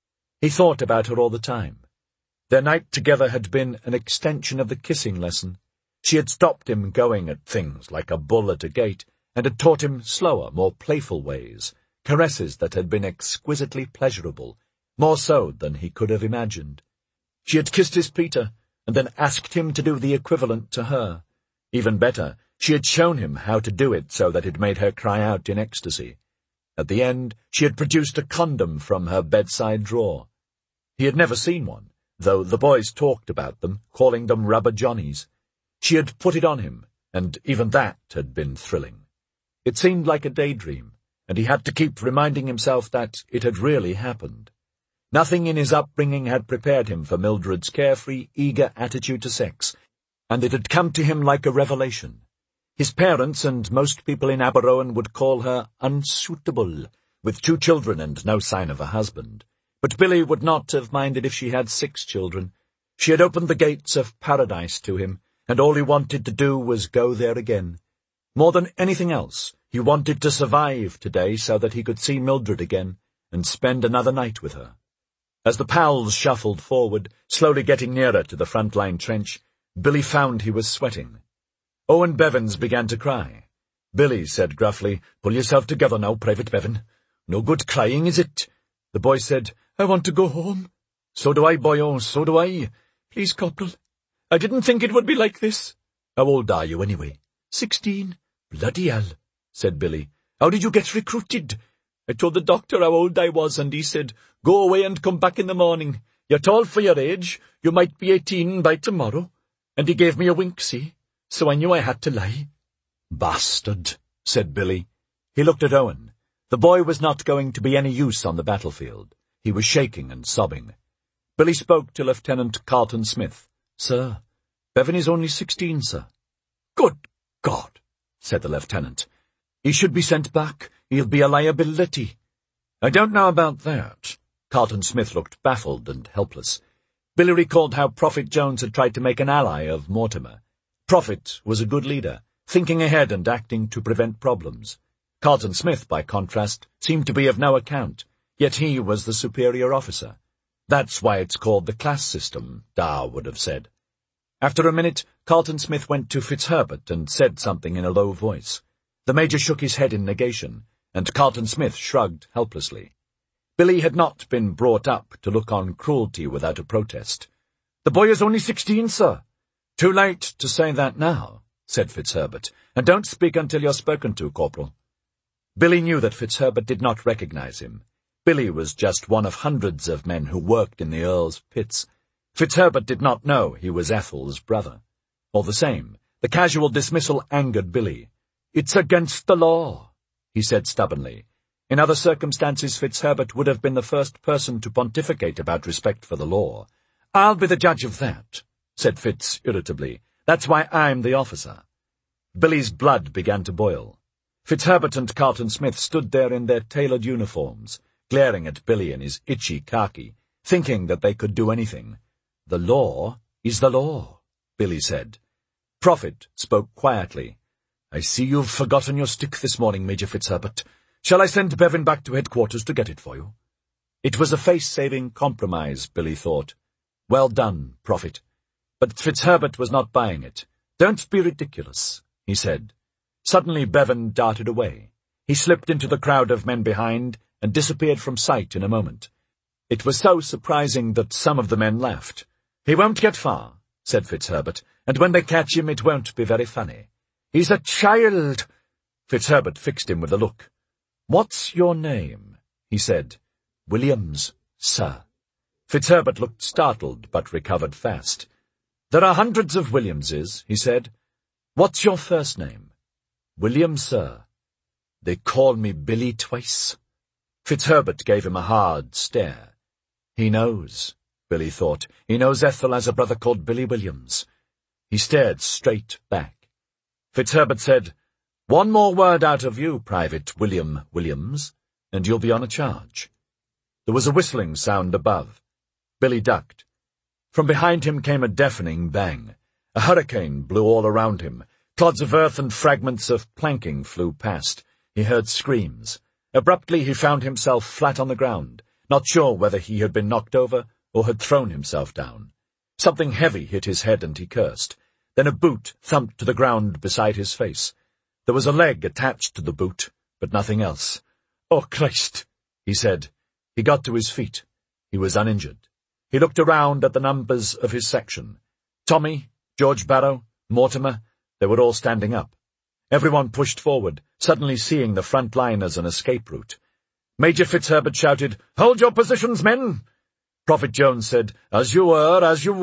Speaker 1: He thought about her all the time. Their night together had been an extension of the kissing lesson. She had stopped him going at things like a bull at a gate, and had taught him slower, more playful ways, caresses that had been exquisitely pleasurable, more so than he could have imagined. She had kissed his Peter, and then asked him to do the equivalent to her. Even better, she had shown him how to do it so that it made her cry out in ecstasy. At the end, she had produced a condom from her bedside drawer. He had never seen one, though the boys talked about them, calling them rubber johnnies. She had put it on him, and even that had been thrilling. It seemed like a daydream, and he had to keep reminding himself that it had really happened. Nothing in his upbringing had prepared him for Mildred's carefree, eager attitude to sex, and it had come to him like a revelation. His parents and most people in Aberowan would call her unsuitable, with 2 children and no sign of a husband. But Billy would not have minded if she had 6 children. She had opened the gates of paradise to him, and all he wanted to do was go there again. More than anything else, he wanted to survive today so that he could see Mildred again and spend another night with her. As the pals shuffled forward, slowly getting nearer to the front-line trench, Billy found he was sweating. Owen Bevins began to cry. Billy said gruffly, "Pull yourself together now, Private Bevan. No good crying, is it?" The boy said, "I want to go home." "So do I, boyo, so do I. Please, Corporal. I didn't think it would be like this." "How old are you, anyway?" 16. "Bloody hell," said Billy. "How did you get recruited?" "I told the doctor how old I was, and he said, 'Go away and come back in the morning. You're tall for your age. You might be 18 by tomorrow.' And he gave me a wink, see? So I knew I had to lie." "Bastard," said Billy. He looked at Owen. The boy was not going to be any use on the battlefield. He was shaking and sobbing. Billy spoke to Lieutenant Carlton Smith. "Sir, Bevan is only 16, sir." "Good God," said the lieutenant. "He should be sent back. He'll be a liability." "I don't know about that." Carlton Smith looked baffled and helpless. Billy recalled how Prophet Jones had tried to make an ally of Mortimer. Prophet was a good leader, thinking ahead and acting to prevent problems. Carlton Smith, by contrast, seemed to be of no account, yet he was the superior officer. "That's why it's called the class system," Dar would have said. After a minute, Carlton Smith went to Fitzherbert and said something in a low voice. The Major shook his head in negation, and Carlton Smith shrugged helplessly. Billy had not been brought up to look on cruelty without a protest. "The boy is only 16, sir." "Too late to say that now," said Fitzherbert, "and don't speak until you're spoken to, Corporal." Billy knew that Fitzherbert did not recognize him. Billy was just one of hundreds of men who worked in the Earl's pits. Fitzherbert did not know he was Ethel's brother. All the same, the casual dismissal angered Billy. "It's against the law," he said stubbornly. In other circumstances, Fitzherbert would have been the first person to pontificate about respect for the law. "I'll be the judge of that," said Fitz irritably. "That's why I'm the officer." Billy's blood began to boil. Fitzherbert and Carlton Smith stood there in their tailored uniforms, glaring at Billy in his itchy khaki, thinking that they could do anything. "The law is the law," Billy said. Prophet spoke quietly. "I see you've forgotten your stick this morning, Major Fitzherbert. Shall I send Bevan back to headquarters to get it for you?" It was a face-saving compromise, Billy thought. Well done, Prophet. But Fitzherbert was not buying it. "Don't be ridiculous," he said. Suddenly Bevan darted away. He slipped into the crowd of men behind and disappeared from sight in a moment. It was so surprising that some of the men laughed. "He won't get far," said Fitzherbert, "and when they catch him it won't be very funny." "He's a child." Fitzherbert fixed him with a look. "What's your name?" he said. "Williams, sir." Fitzherbert looked startled, but recovered fast. "There are hundreds of Williamses," he said. "What's your first name?" "William, sir." "They call me Billy twice." Fitzherbert gave him a hard stare. He knows, Billy thought. He knows Ethel has a brother called Billy Williams. He stared straight back. Fitzherbert said, "One more word out of you, Private William Williams, and you'll be on a charge." There was a whistling sound above. Billy ducked. From behind him came a deafening bang. A hurricane blew all around him. Clods of earth and fragments of planking flew past. He heard screams. Abruptly he found himself flat on the ground, not sure whether he had been knocked over or had thrown himself down. Something heavy hit his head and he cursed. Then a boot thumped to the ground beside his face. There was a leg attached to the boot, but nothing else. "Oh, Christ," he said. He got to his feet. He was uninjured. He looked around at the numbers of his section. Tommy, George Barrow, Mortimer, they were all standing up. Everyone pushed forward, suddenly seeing the front line as an escape route. Major Fitzherbert shouted, "Hold your positions, men!" Prophet Jones said, as you were.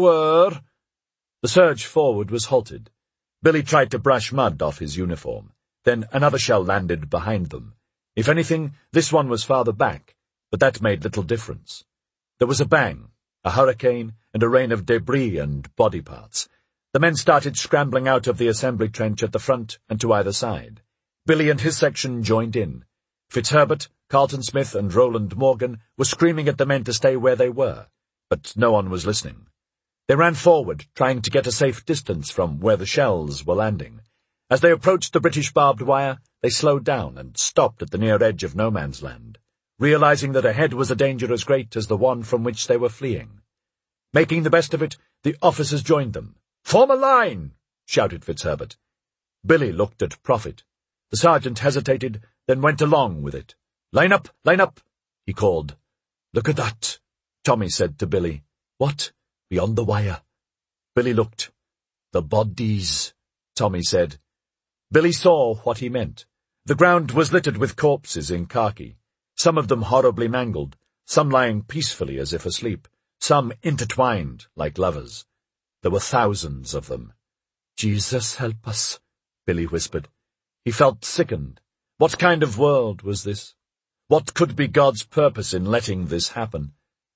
Speaker 1: The surge forward was halted. Billy tried to brush mud off his uniform. Then another shell landed behind them. If anything, this one was farther back, but that made little difference. There was a bang, a hurricane, and a rain of debris and body parts. The men started scrambling out of the assembly trench at the front and to either side. Billy and his section joined in. Fitzherbert, Carlton Smith, and Roland Morgan were screaming at the men to stay where they were, but no one was listening. They ran forward, trying to get a safe distance from where the shells were landing. As they approached the British barbed wire, they slowed down and stopped at the near edge of no man's land, realizing that ahead was a danger as great as the one from which they were fleeing. Making the best of it, the officers joined them. "Form a line!" shouted Fitzherbert. Billy looked at Prophet. The sergeant hesitated, then went along with it. "Line up, he called. "Look at that," Tommy said to Billy. "What?" "Beyond the wire." Billy looked. "The bodies," Tommy said. Billy saw what he meant. The ground was littered with corpses in khaki, some of them horribly mangled, some lying peacefully as if asleep, some intertwined like lovers. There were thousands of them. "Jesus help us," Billy whispered. He felt sickened. What kind of world was this? What could be God's purpose in letting this happen?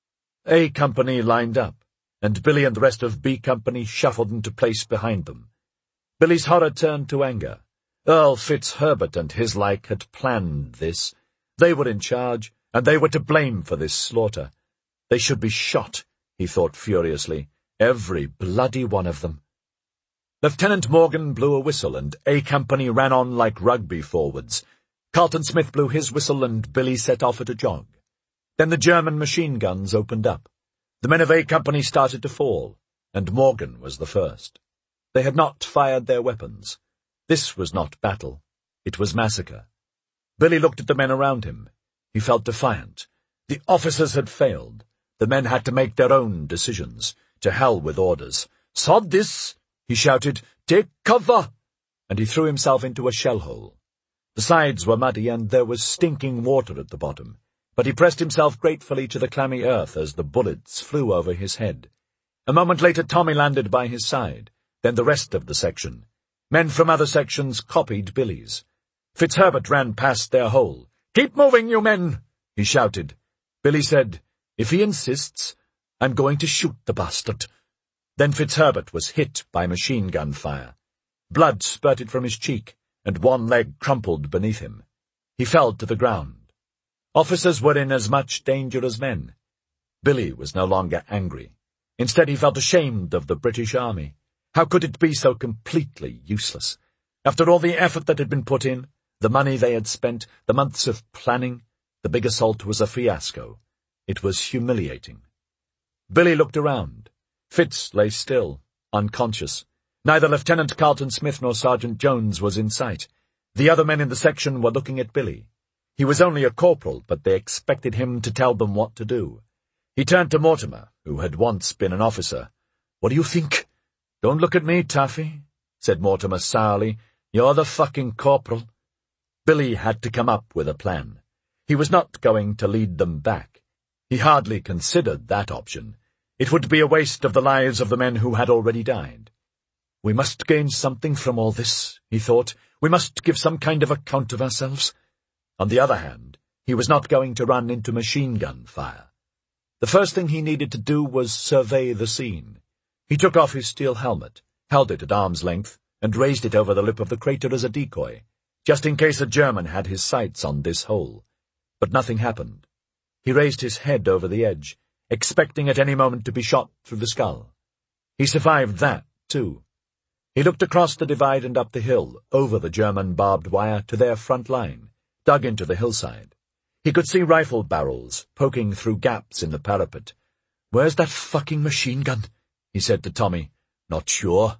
Speaker 1: A Company lined up, and Billy and the rest of B Company shuffled into place behind them. Billy's horror turned to anger. Earl Fitzherbert and his like had planned this. They were in charge, and they were to blame for this slaughter. They should be shot, he thought furiously. Every bloody one of them. Lieutenant Morgan blew a whistle, and A Company ran on like rugby forwards. Carlton Smith blew his whistle, and Billy set off at a jog. Then the German machine guns opened up. The men of A Company started to fall, and Morgan was the first. They had not fired their weapons. This was not battle. It was massacre. Billy looked at the men around him. He felt defiant. The officers had failed. The men had to make their own decisions. To hell with orders. "Sod this!" he shouted. "Take cover!" And he threw himself into a shell hole. The sides were muddy, and there was stinking water at the bottom, but he pressed himself gratefully to the clammy earth as the bullets flew over his head. A moment later Tommy landed by his side, then the rest of the section. Men from other sections copied Billy's. Fitzherbert ran past their hole. "Keep moving, you men!" he shouted. Billy said, "If he insists, I'm going to shoot the bastard." Then Fitzherbert was hit by machine-gun fire. Blood spurted from his cheek, and one leg crumpled beneath him. He fell to the ground. Officers were in as much danger as men. Billy was no longer angry. Instead, he felt ashamed of the British Army. How could it be so completely useless? After all the effort that had been put in, the money they had spent, the months of planning, the big assault was a fiasco. It was humiliating. Billy looked around. Fitz lay still, unconscious. Neither Lieutenant Carlton Smith nor Sergeant Jones was in sight. The other men in the section were looking at Billy. He was only a corporal, but they expected him to tell them what to do. He turned to Mortimer, who had once been an officer. "What do you think?" "Don't look at me, Taffy," said Mortimer sourly. "You're the fucking corporal." Billy had to come up with a plan. He was not going to lead them back. He hardly considered that option. It would be a waste of the lives of the men who had already died. "We must gain something from all this," he thought. "We must give some kind of account of ourselves." On the other hand, he was not going to run into machine-gun fire. The first thing he needed to do was survey the scene. He took off his steel helmet, held it at arm's length, and raised it over the lip of the crater as a decoy, just in case a German had his sights on this hole. But nothing happened. He raised his head over the edge, expecting at any moment to be shot through the skull. He survived that, too. He looked across the divide and up the hill, over the German barbed wire to their front line, dug into the hillside. He could see rifle barrels poking through gaps in the parapet. "Where's that fucking machine gun?" he said to Tommy. "Not sure."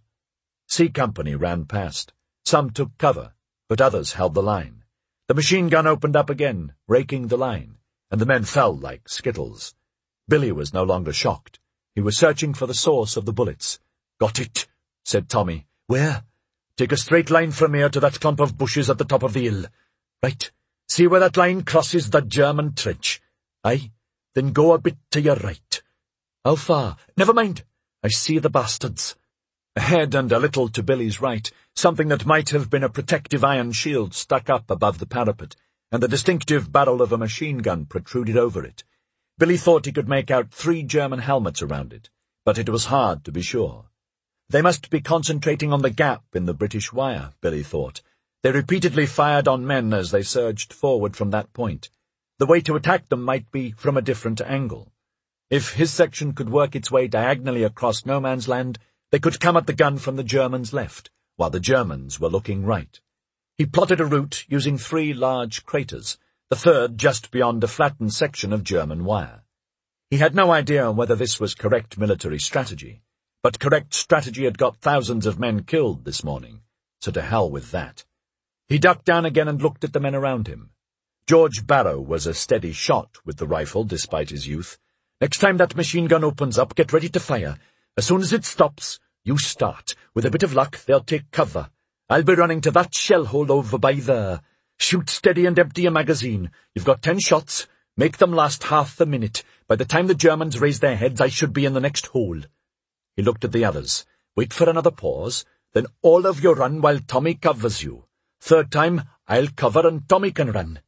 Speaker 1: C Company ran past. Some took cover, but others held the line. The machine gun opened up again, raking the line, and the men fell like skittles. Billy was no longer shocked. He was searching for the source of the bullets. "Got it," said Tommy. "Where?" "Take a straight line from here to that clump of bushes at the top of the hill." "Right. See where that line crosses the German trench?" "Aye. Then go a bit to your right." "How far?" "Never mind. I see the bastards." Ahead and a little to Billy's right, something that might have been a protective iron shield stuck up above the parapet, and the distinctive barrel of a machine-gun protruded over it. Billy thought he could make out 3 German helmets around it, but it was hard to be sure. They must be concentrating on the gap in the British wire, Billy thought. They repeatedly fired on men as they surged forward from that point. The way to attack them might be from a different angle. If his section could work its way diagonally across no man's land, they could come at the gun from the Germans' left, while the Germans were looking right. He plotted a route using 3 large craters, the third just beyond a flattened section of German wire. He had no idea whether this was correct military strategy, but correct strategy had got thousands of men killed this morning, so to hell with that. He ducked down again and looked at the men around him. George Barrow was a steady shot with the rifle, despite his youth. "Next time that machine gun opens up, get ready to fire. As soon as it stops, you start. With a bit of luck, they'll take cover. I'll be running to that shell hole over by there. Shoot steady and empty a magazine. You've got 10 shots. Make them last half the minute. By the time the Germans raise their heads, I should be in the next hole." He looked at the others. "Wait for another pause. Then all of you run while Tommy covers you. Third time, I'll cover and Tommy can run."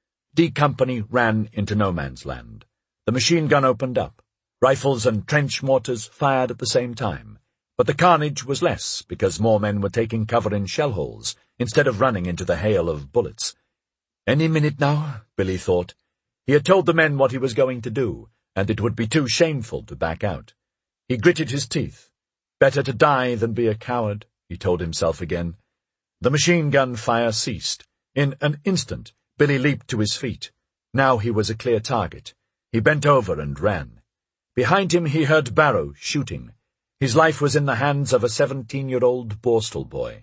Speaker 1: D Company ran into no man's land. The machine gun opened up. Rifles and trench mortars fired at the same time. But the carnage was less, because more men were taking cover in shell holes, instead of running into the hail of bullets. Any minute now, Billy thought. He had told the men what he was going to do, and it would be too shameful to back out. He gritted his teeth. Better to die than be a coward, he told himself again. The machine gun fire ceased. In an instant, Billy leaped to his feet. Now he was a clear target. He bent over and ran. Behind him he heard Barrow shooting. His life was in the hands of a 17-year-old Borstal boy.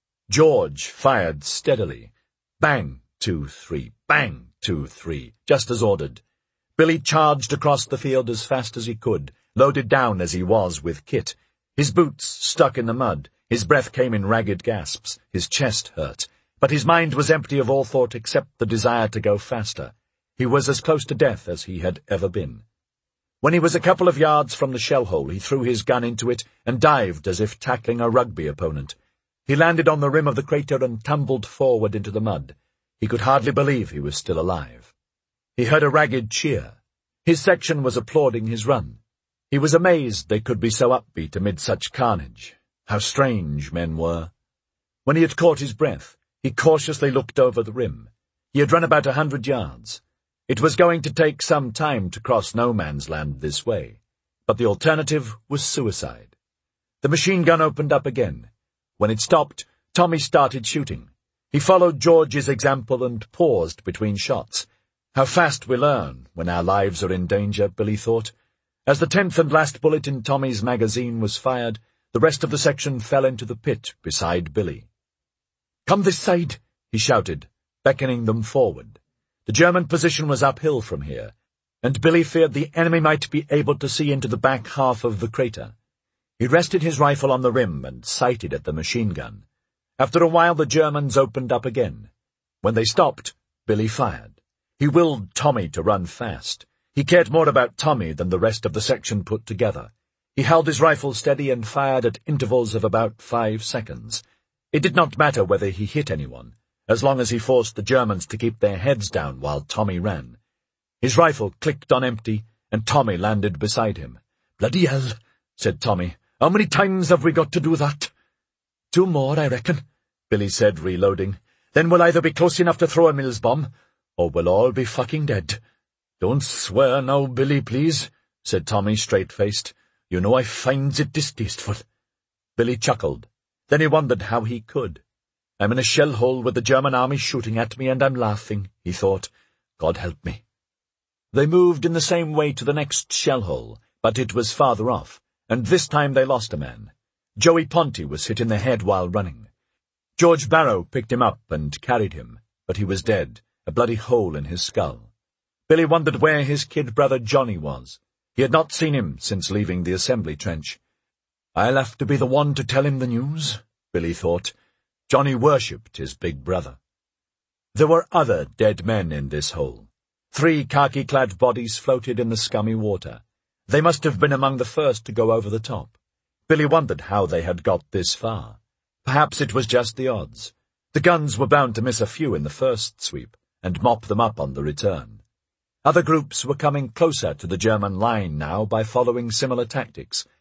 Speaker 1: George fired steadily. Bang, 2, 3, bang, 2, 3, just as ordered. Billy charged across the field as fast as he could, loaded down as he was with kit. His boots stuck in the mud, his breath came in ragged gasps, his chest hurt, but his mind was empty of all thought except the desire to go faster. He was as close to death as he had ever been. When he was a couple of yards from the shell hole, he threw his gun into it and dived as if tackling a rugby opponent. He landed on the rim of the crater and tumbled forward into the mud. He could hardly believe he was still alive. He heard a ragged cheer. His section was applauding his run. He was amazed they could be so upbeat amid such carnage. How strange men were. When he had caught his breath, he cautiously looked over the rim. He had run about 100 yards. It was going to take some time to cross no man's land this way, but the alternative was suicide. The machine gun opened up again. When it stopped, Tommy started shooting. He followed George's example and paused between shots. How fast we learn when our lives are in danger, Billy thought. As the 10th and last bullet in Tommy's magazine was fired, the rest of the section fell into the pit beside Billy. "Come this side," he shouted, beckoning them forward. The German position was uphill from here, and Billy feared the enemy might be able to see into the back half of the crater. He rested his rifle on the rim and sighted at the machine gun. After a while the Germans opened up again. When they stopped, Billy fired. He willed Tommy to run fast. He cared more about Tommy than the rest of the section put together. He held his rifle steady and fired at intervals of about 5 seconds. It did not matter whether he hit anyone, as long as he forced the Germans to keep their heads down while Tommy ran. His rifle clicked on empty, and Tommy landed beside him. "Bloody hell," said Tommy. "How many times have we got to do that?" "2 more, I reckon," Billy said, reloading. "Then we'll either be close enough to throw a Mills bomb, or we'll all be fucking dead." "Don't swear now, Billy, please," said Tommy, straight-faced. "You know I finds it distasteful." Billy chuckled. Then he wondered how he could. "I'm in a shell hole with the German army shooting at me, and I'm laughing," he thought. "God help me." They moved in the same way to the next shell hole, but it was farther off, and this time they lost a man. Joey Ponty was hit in the head while running. George Barrow picked him up and carried him, but he was dead, a bloody hole in his skull. Billy wondered where his kid brother Johnny was. He had not seen him since leaving the assembly trench. "I'll have to be the one to tell him the news," Billy thought. Johnny worshipped his big brother. There were other dead men in this hole. 3 khaki-clad bodies floated in the scummy water. They must have been among the first to go over the top. Billy wondered how they had got this far. Perhaps it was just the odds. The guns were bound to miss a few in the first sweep, and mop them up on the return. Other groups were coming closer to the German line now by following similar tactics.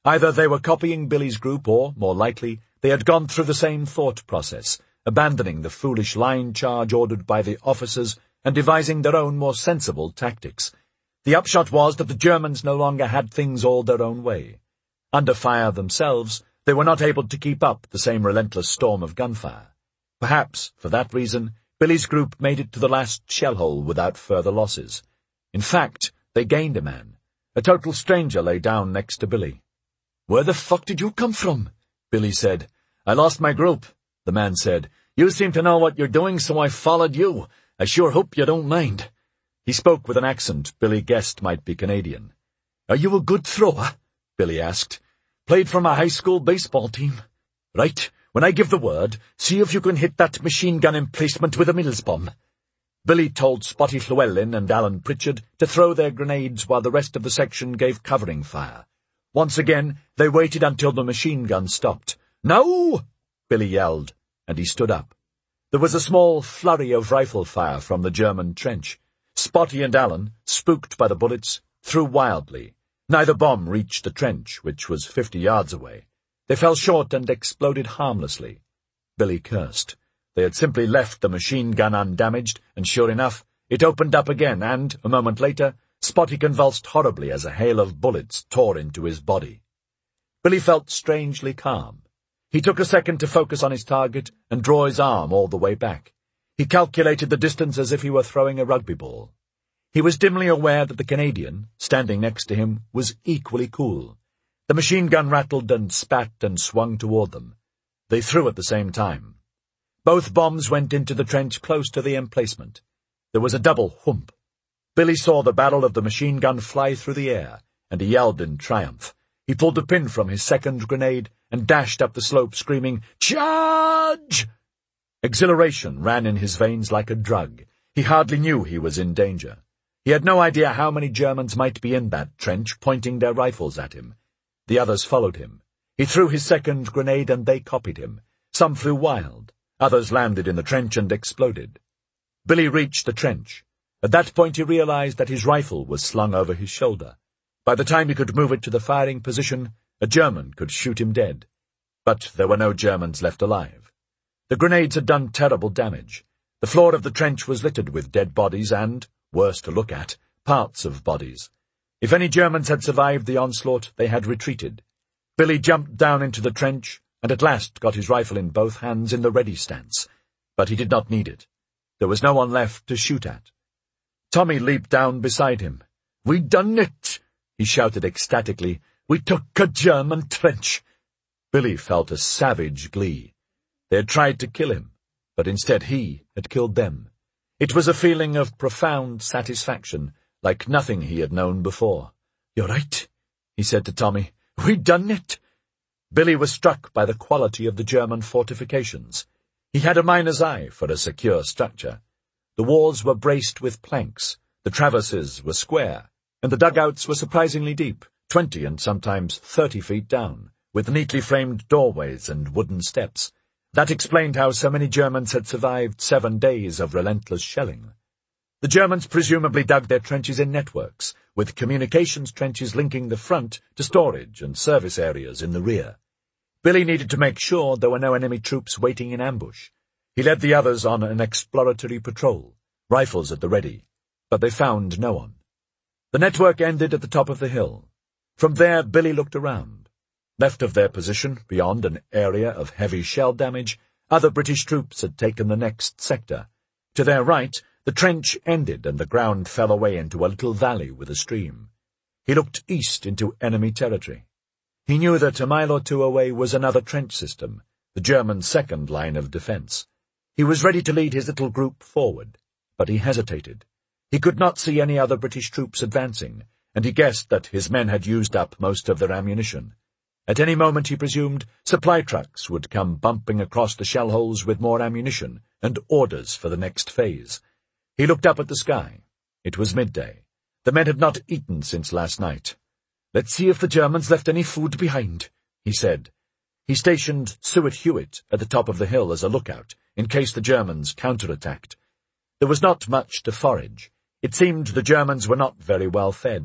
Speaker 1: Either they were copying Billy's group or, more likely, they had gone through the same thought process, abandoning the foolish line charge ordered by the officers and devising their own more sensible tactics. The upshot was that the Germans no longer had things all their own way. Under fire themselves, they were not able to keep up the same relentless storm of gunfire. Perhaps, for that reason, Billy's group made it to the last shell-hole without further losses. In fact, they gained a man. A total stranger lay down next to Billy. "Where the fuck did you come from?" Billy said. "I lost my group," the man said. "You seem to know what you're doing, so I followed you. I sure hope you don't mind." He spoke with an accent Billy guessed might be Canadian. "Are you a good thrower?" Billy asked. "Played for my high school baseball team." "Right, when I give the word, see if you can hit that machine gun emplacement with a Mills bomb." Billy told Spotty Llewellyn and Alan Pritchard to throw their grenades while the rest of the section gave covering fire. Once again, they waited until the machine gun stopped. "Now!" Billy yelled, and he stood up. There was a small flurry of rifle fire from the German trench. Spotty and Alan, spooked by the bullets, threw wildly. Neither bomb reached the trench, which was 50 yards away. They fell short and exploded harmlessly. Billy cursed. They had simply left the machine gun undamaged, and sure enough, it opened up again, and, a moment later, Spotty convulsed horribly as a hail of bullets tore into his body. Billy felt strangely calm. He took a second to focus on his target and draw his arm all the way back. He calculated the distance as if he were throwing a rugby ball. He was dimly aware that the Canadian, standing next to him, was equally cool. The machine gun rattled and spat and swung toward them. They threw at the same time. Both bombs went into the trench close to the emplacement. There was a double whoomp. Billy saw the barrel of the machine gun fly through the air, and he yelled in triumph. He pulled the pin from his second grenade and dashed up the slope, screaming, "Charge!" Exhilaration ran in his veins like a drug. He hardly knew he was in danger. He had no idea how many Germans might be in that trench, pointing their rifles at him. The others followed him. He threw his second grenade, and they copied him. Some flew wild. Others landed in the trench and exploded. Billy reached the trench. At that point he realized that his rifle was slung over his shoulder. By the time he could move it to the firing position, a German could shoot him dead. But there were no Germans left alive. The grenades had done terrible damage. The floor of the trench was littered with dead bodies and, worse to look at, parts of bodies. If any Germans had survived the onslaught, they had retreated. Billy jumped down into the trench, and at last got his rifle in both hands in the ready stance. But he did not need it. There was no one left to shoot at. Tommy leaped down beside him. "We done it!" he shouted ecstatically. "We took a German trench!" Billy felt a savage glee. They had tried to kill him, but instead he had killed them. It was a feeling of profound satisfaction, like nothing he had known before. "You're right," he said to Tommy. "We done it!" Billy was struck by the quality of the German fortifications. He had a miner's eye for a secure structure. The walls were braced with planks, the traverses were square, and the dugouts were surprisingly deep, 20 and sometimes 30 feet down, with neatly framed doorways and wooden steps. That explained how so many Germans had survived 7 days of relentless shelling. The Germans presumably dug their trenches in networks, with communications trenches linking the front to storage and service areas in the rear. Billy needed to make sure there were no enemy troops waiting in ambush. He led the others on an exploratory patrol, rifles at the ready, but they found no one. The network ended at the top of the hill. From there Billy looked around. Left of their position, beyond an area of heavy shell damage, other British troops had taken the next sector. To their right, the trench ended and the ground fell away into a little valley with a stream. He looked east into enemy territory. He knew that a mile or two away was another trench system, the German second line of defence. He was ready to lead his little group forward, but he hesitated. He could not see any other British troops advancing, and he guessed that his men had used up most of their ammunition. At any moment, he presumed, supply trucks would come bumping across the shell holes with more ammunition and orders for the next phase. He looked up at the sky. It was midday. The men had not eaten since last night. "Let's see if the Germans left any food behind," he said. He stationed Suet Hewitt at the top of the hill as a lookout, in case the Germans counterattacked. There was not much to forage. It seemed the Germans were not very well fed.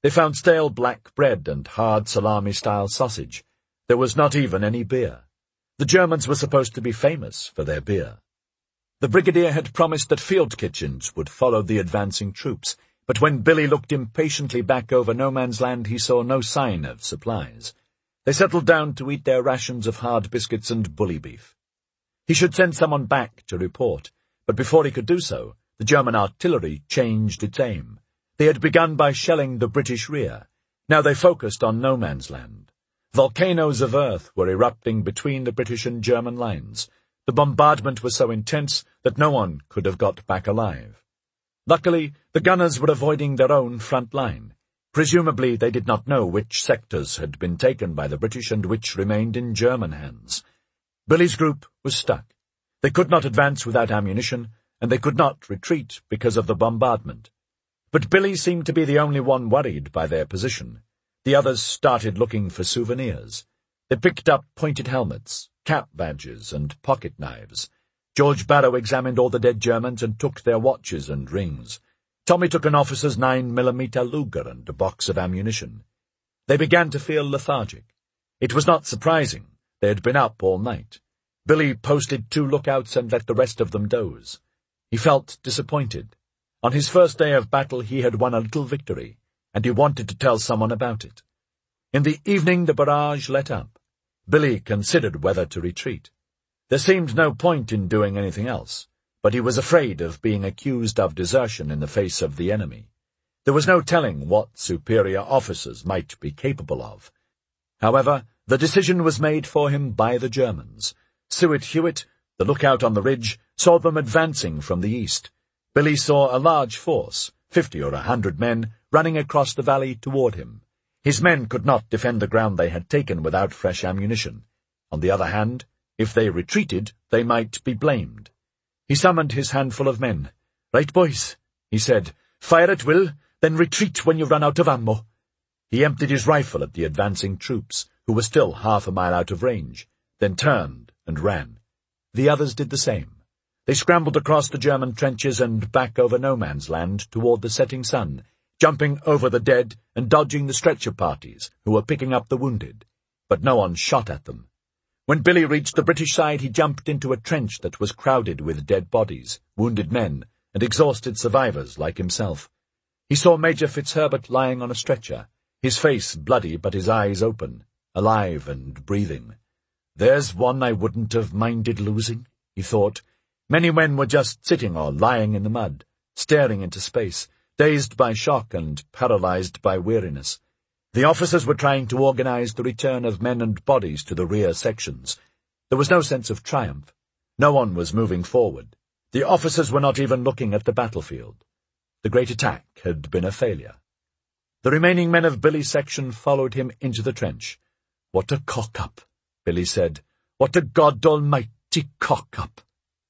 Speaker 1: They found stale black bread and hard salami-style sausage. There was not even any beer. The Germans were supposed to be famous for their beer. The brigadier had promised that field kitchens would follow the advancing troops, but when Billy looked impatiently back over no man's land, he saw no sign of supplies. They settled down to eat their rations of hard biscuits and bully beef. He should send someone back to report, but before he could do so, the German artillery changed its aim. They had begun by shelling the British rear. Now they focused on no man's land. Volcanoes of earth were erupting between the British and German lines. The bombardment was so intense that no one could have got back alive. Luckily, the gunners were avoiding their own front line. Presumably they did not know which sectors had been taken by the British and which remained in German hands. Billy's group was stuck. They could not advance without ammunition, and they could not retreat because of the bombardment. But Billy seemed to be the only one worried by their position. The others started looking for souvenirs. They picked up pointed helmets, cap badges, and pocket knives. George Barrow examined all the dead Germans and took their watches and rings. Tommy took an officer's 9mm Luger and a box of ammunition. They began to feel lethargic. It was not surprising. They had been up all night. Billy posted 2 lookouts and let the rest of them doze. He felt disappointed. On his first day of battle he had won a little victory, and he wanted to tell someone about it. In the evening the barrage let up. Billy considered whether to retreat. There seemed no point in doing anything else, but he was afraid of being accused of desertion in the face of the enemy. There was no telling what superior officers might be capable of. However, the decision was made for him by the Germans. Suet Hewitt, the lookout on the ridge, saw them advancing from the east. Billy saw a large force, 50 or 100 men, running across the valley toward him. His men could not defend the ground they had taken without fresh ammunition. On the other hand, if they retreated, they might be blamed. He summoned his handful of men. "Right, boys," he said, "fire at will, then retreat when you run out of ammo." He emptied his rifle at the advancing troops, who were still half a mile out of range, then turned and ran. The others did the same. They scrambled across the German trenches and back over no man's land toward the setting sun, jumping over the dead and dodging the stretcher parties who were picking up the wounded. But no one shot at them. When Billy reached the British side, he jumped into a trench that was crowded with dead bodies, wounded men, and exhausted survivors like himself. He saw Major Fitzherbert lying on a stretcher, his face bloody but his eyes open, alive and breathing. "There's one I wouldn't have minded losing," he thought. Many men were just sitting or lying in the mud, staring into space, dazed by shock and paralyzed by weariness. The officers were trying to organize the return of men and bodies to the rear sections. There was no sense of triumph. No one was moving forward. The officers were not even looking at the battlefield. The great attack had been a failure. The remaining men of Billy's section followed him into the trench. "What a cock-up," Billy said. "What a God Almighty cock-up."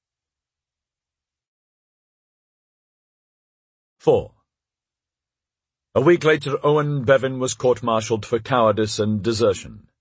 Speaker 1: 4. A week later, Owen Bevan was court-martialed for cowardice and desertion.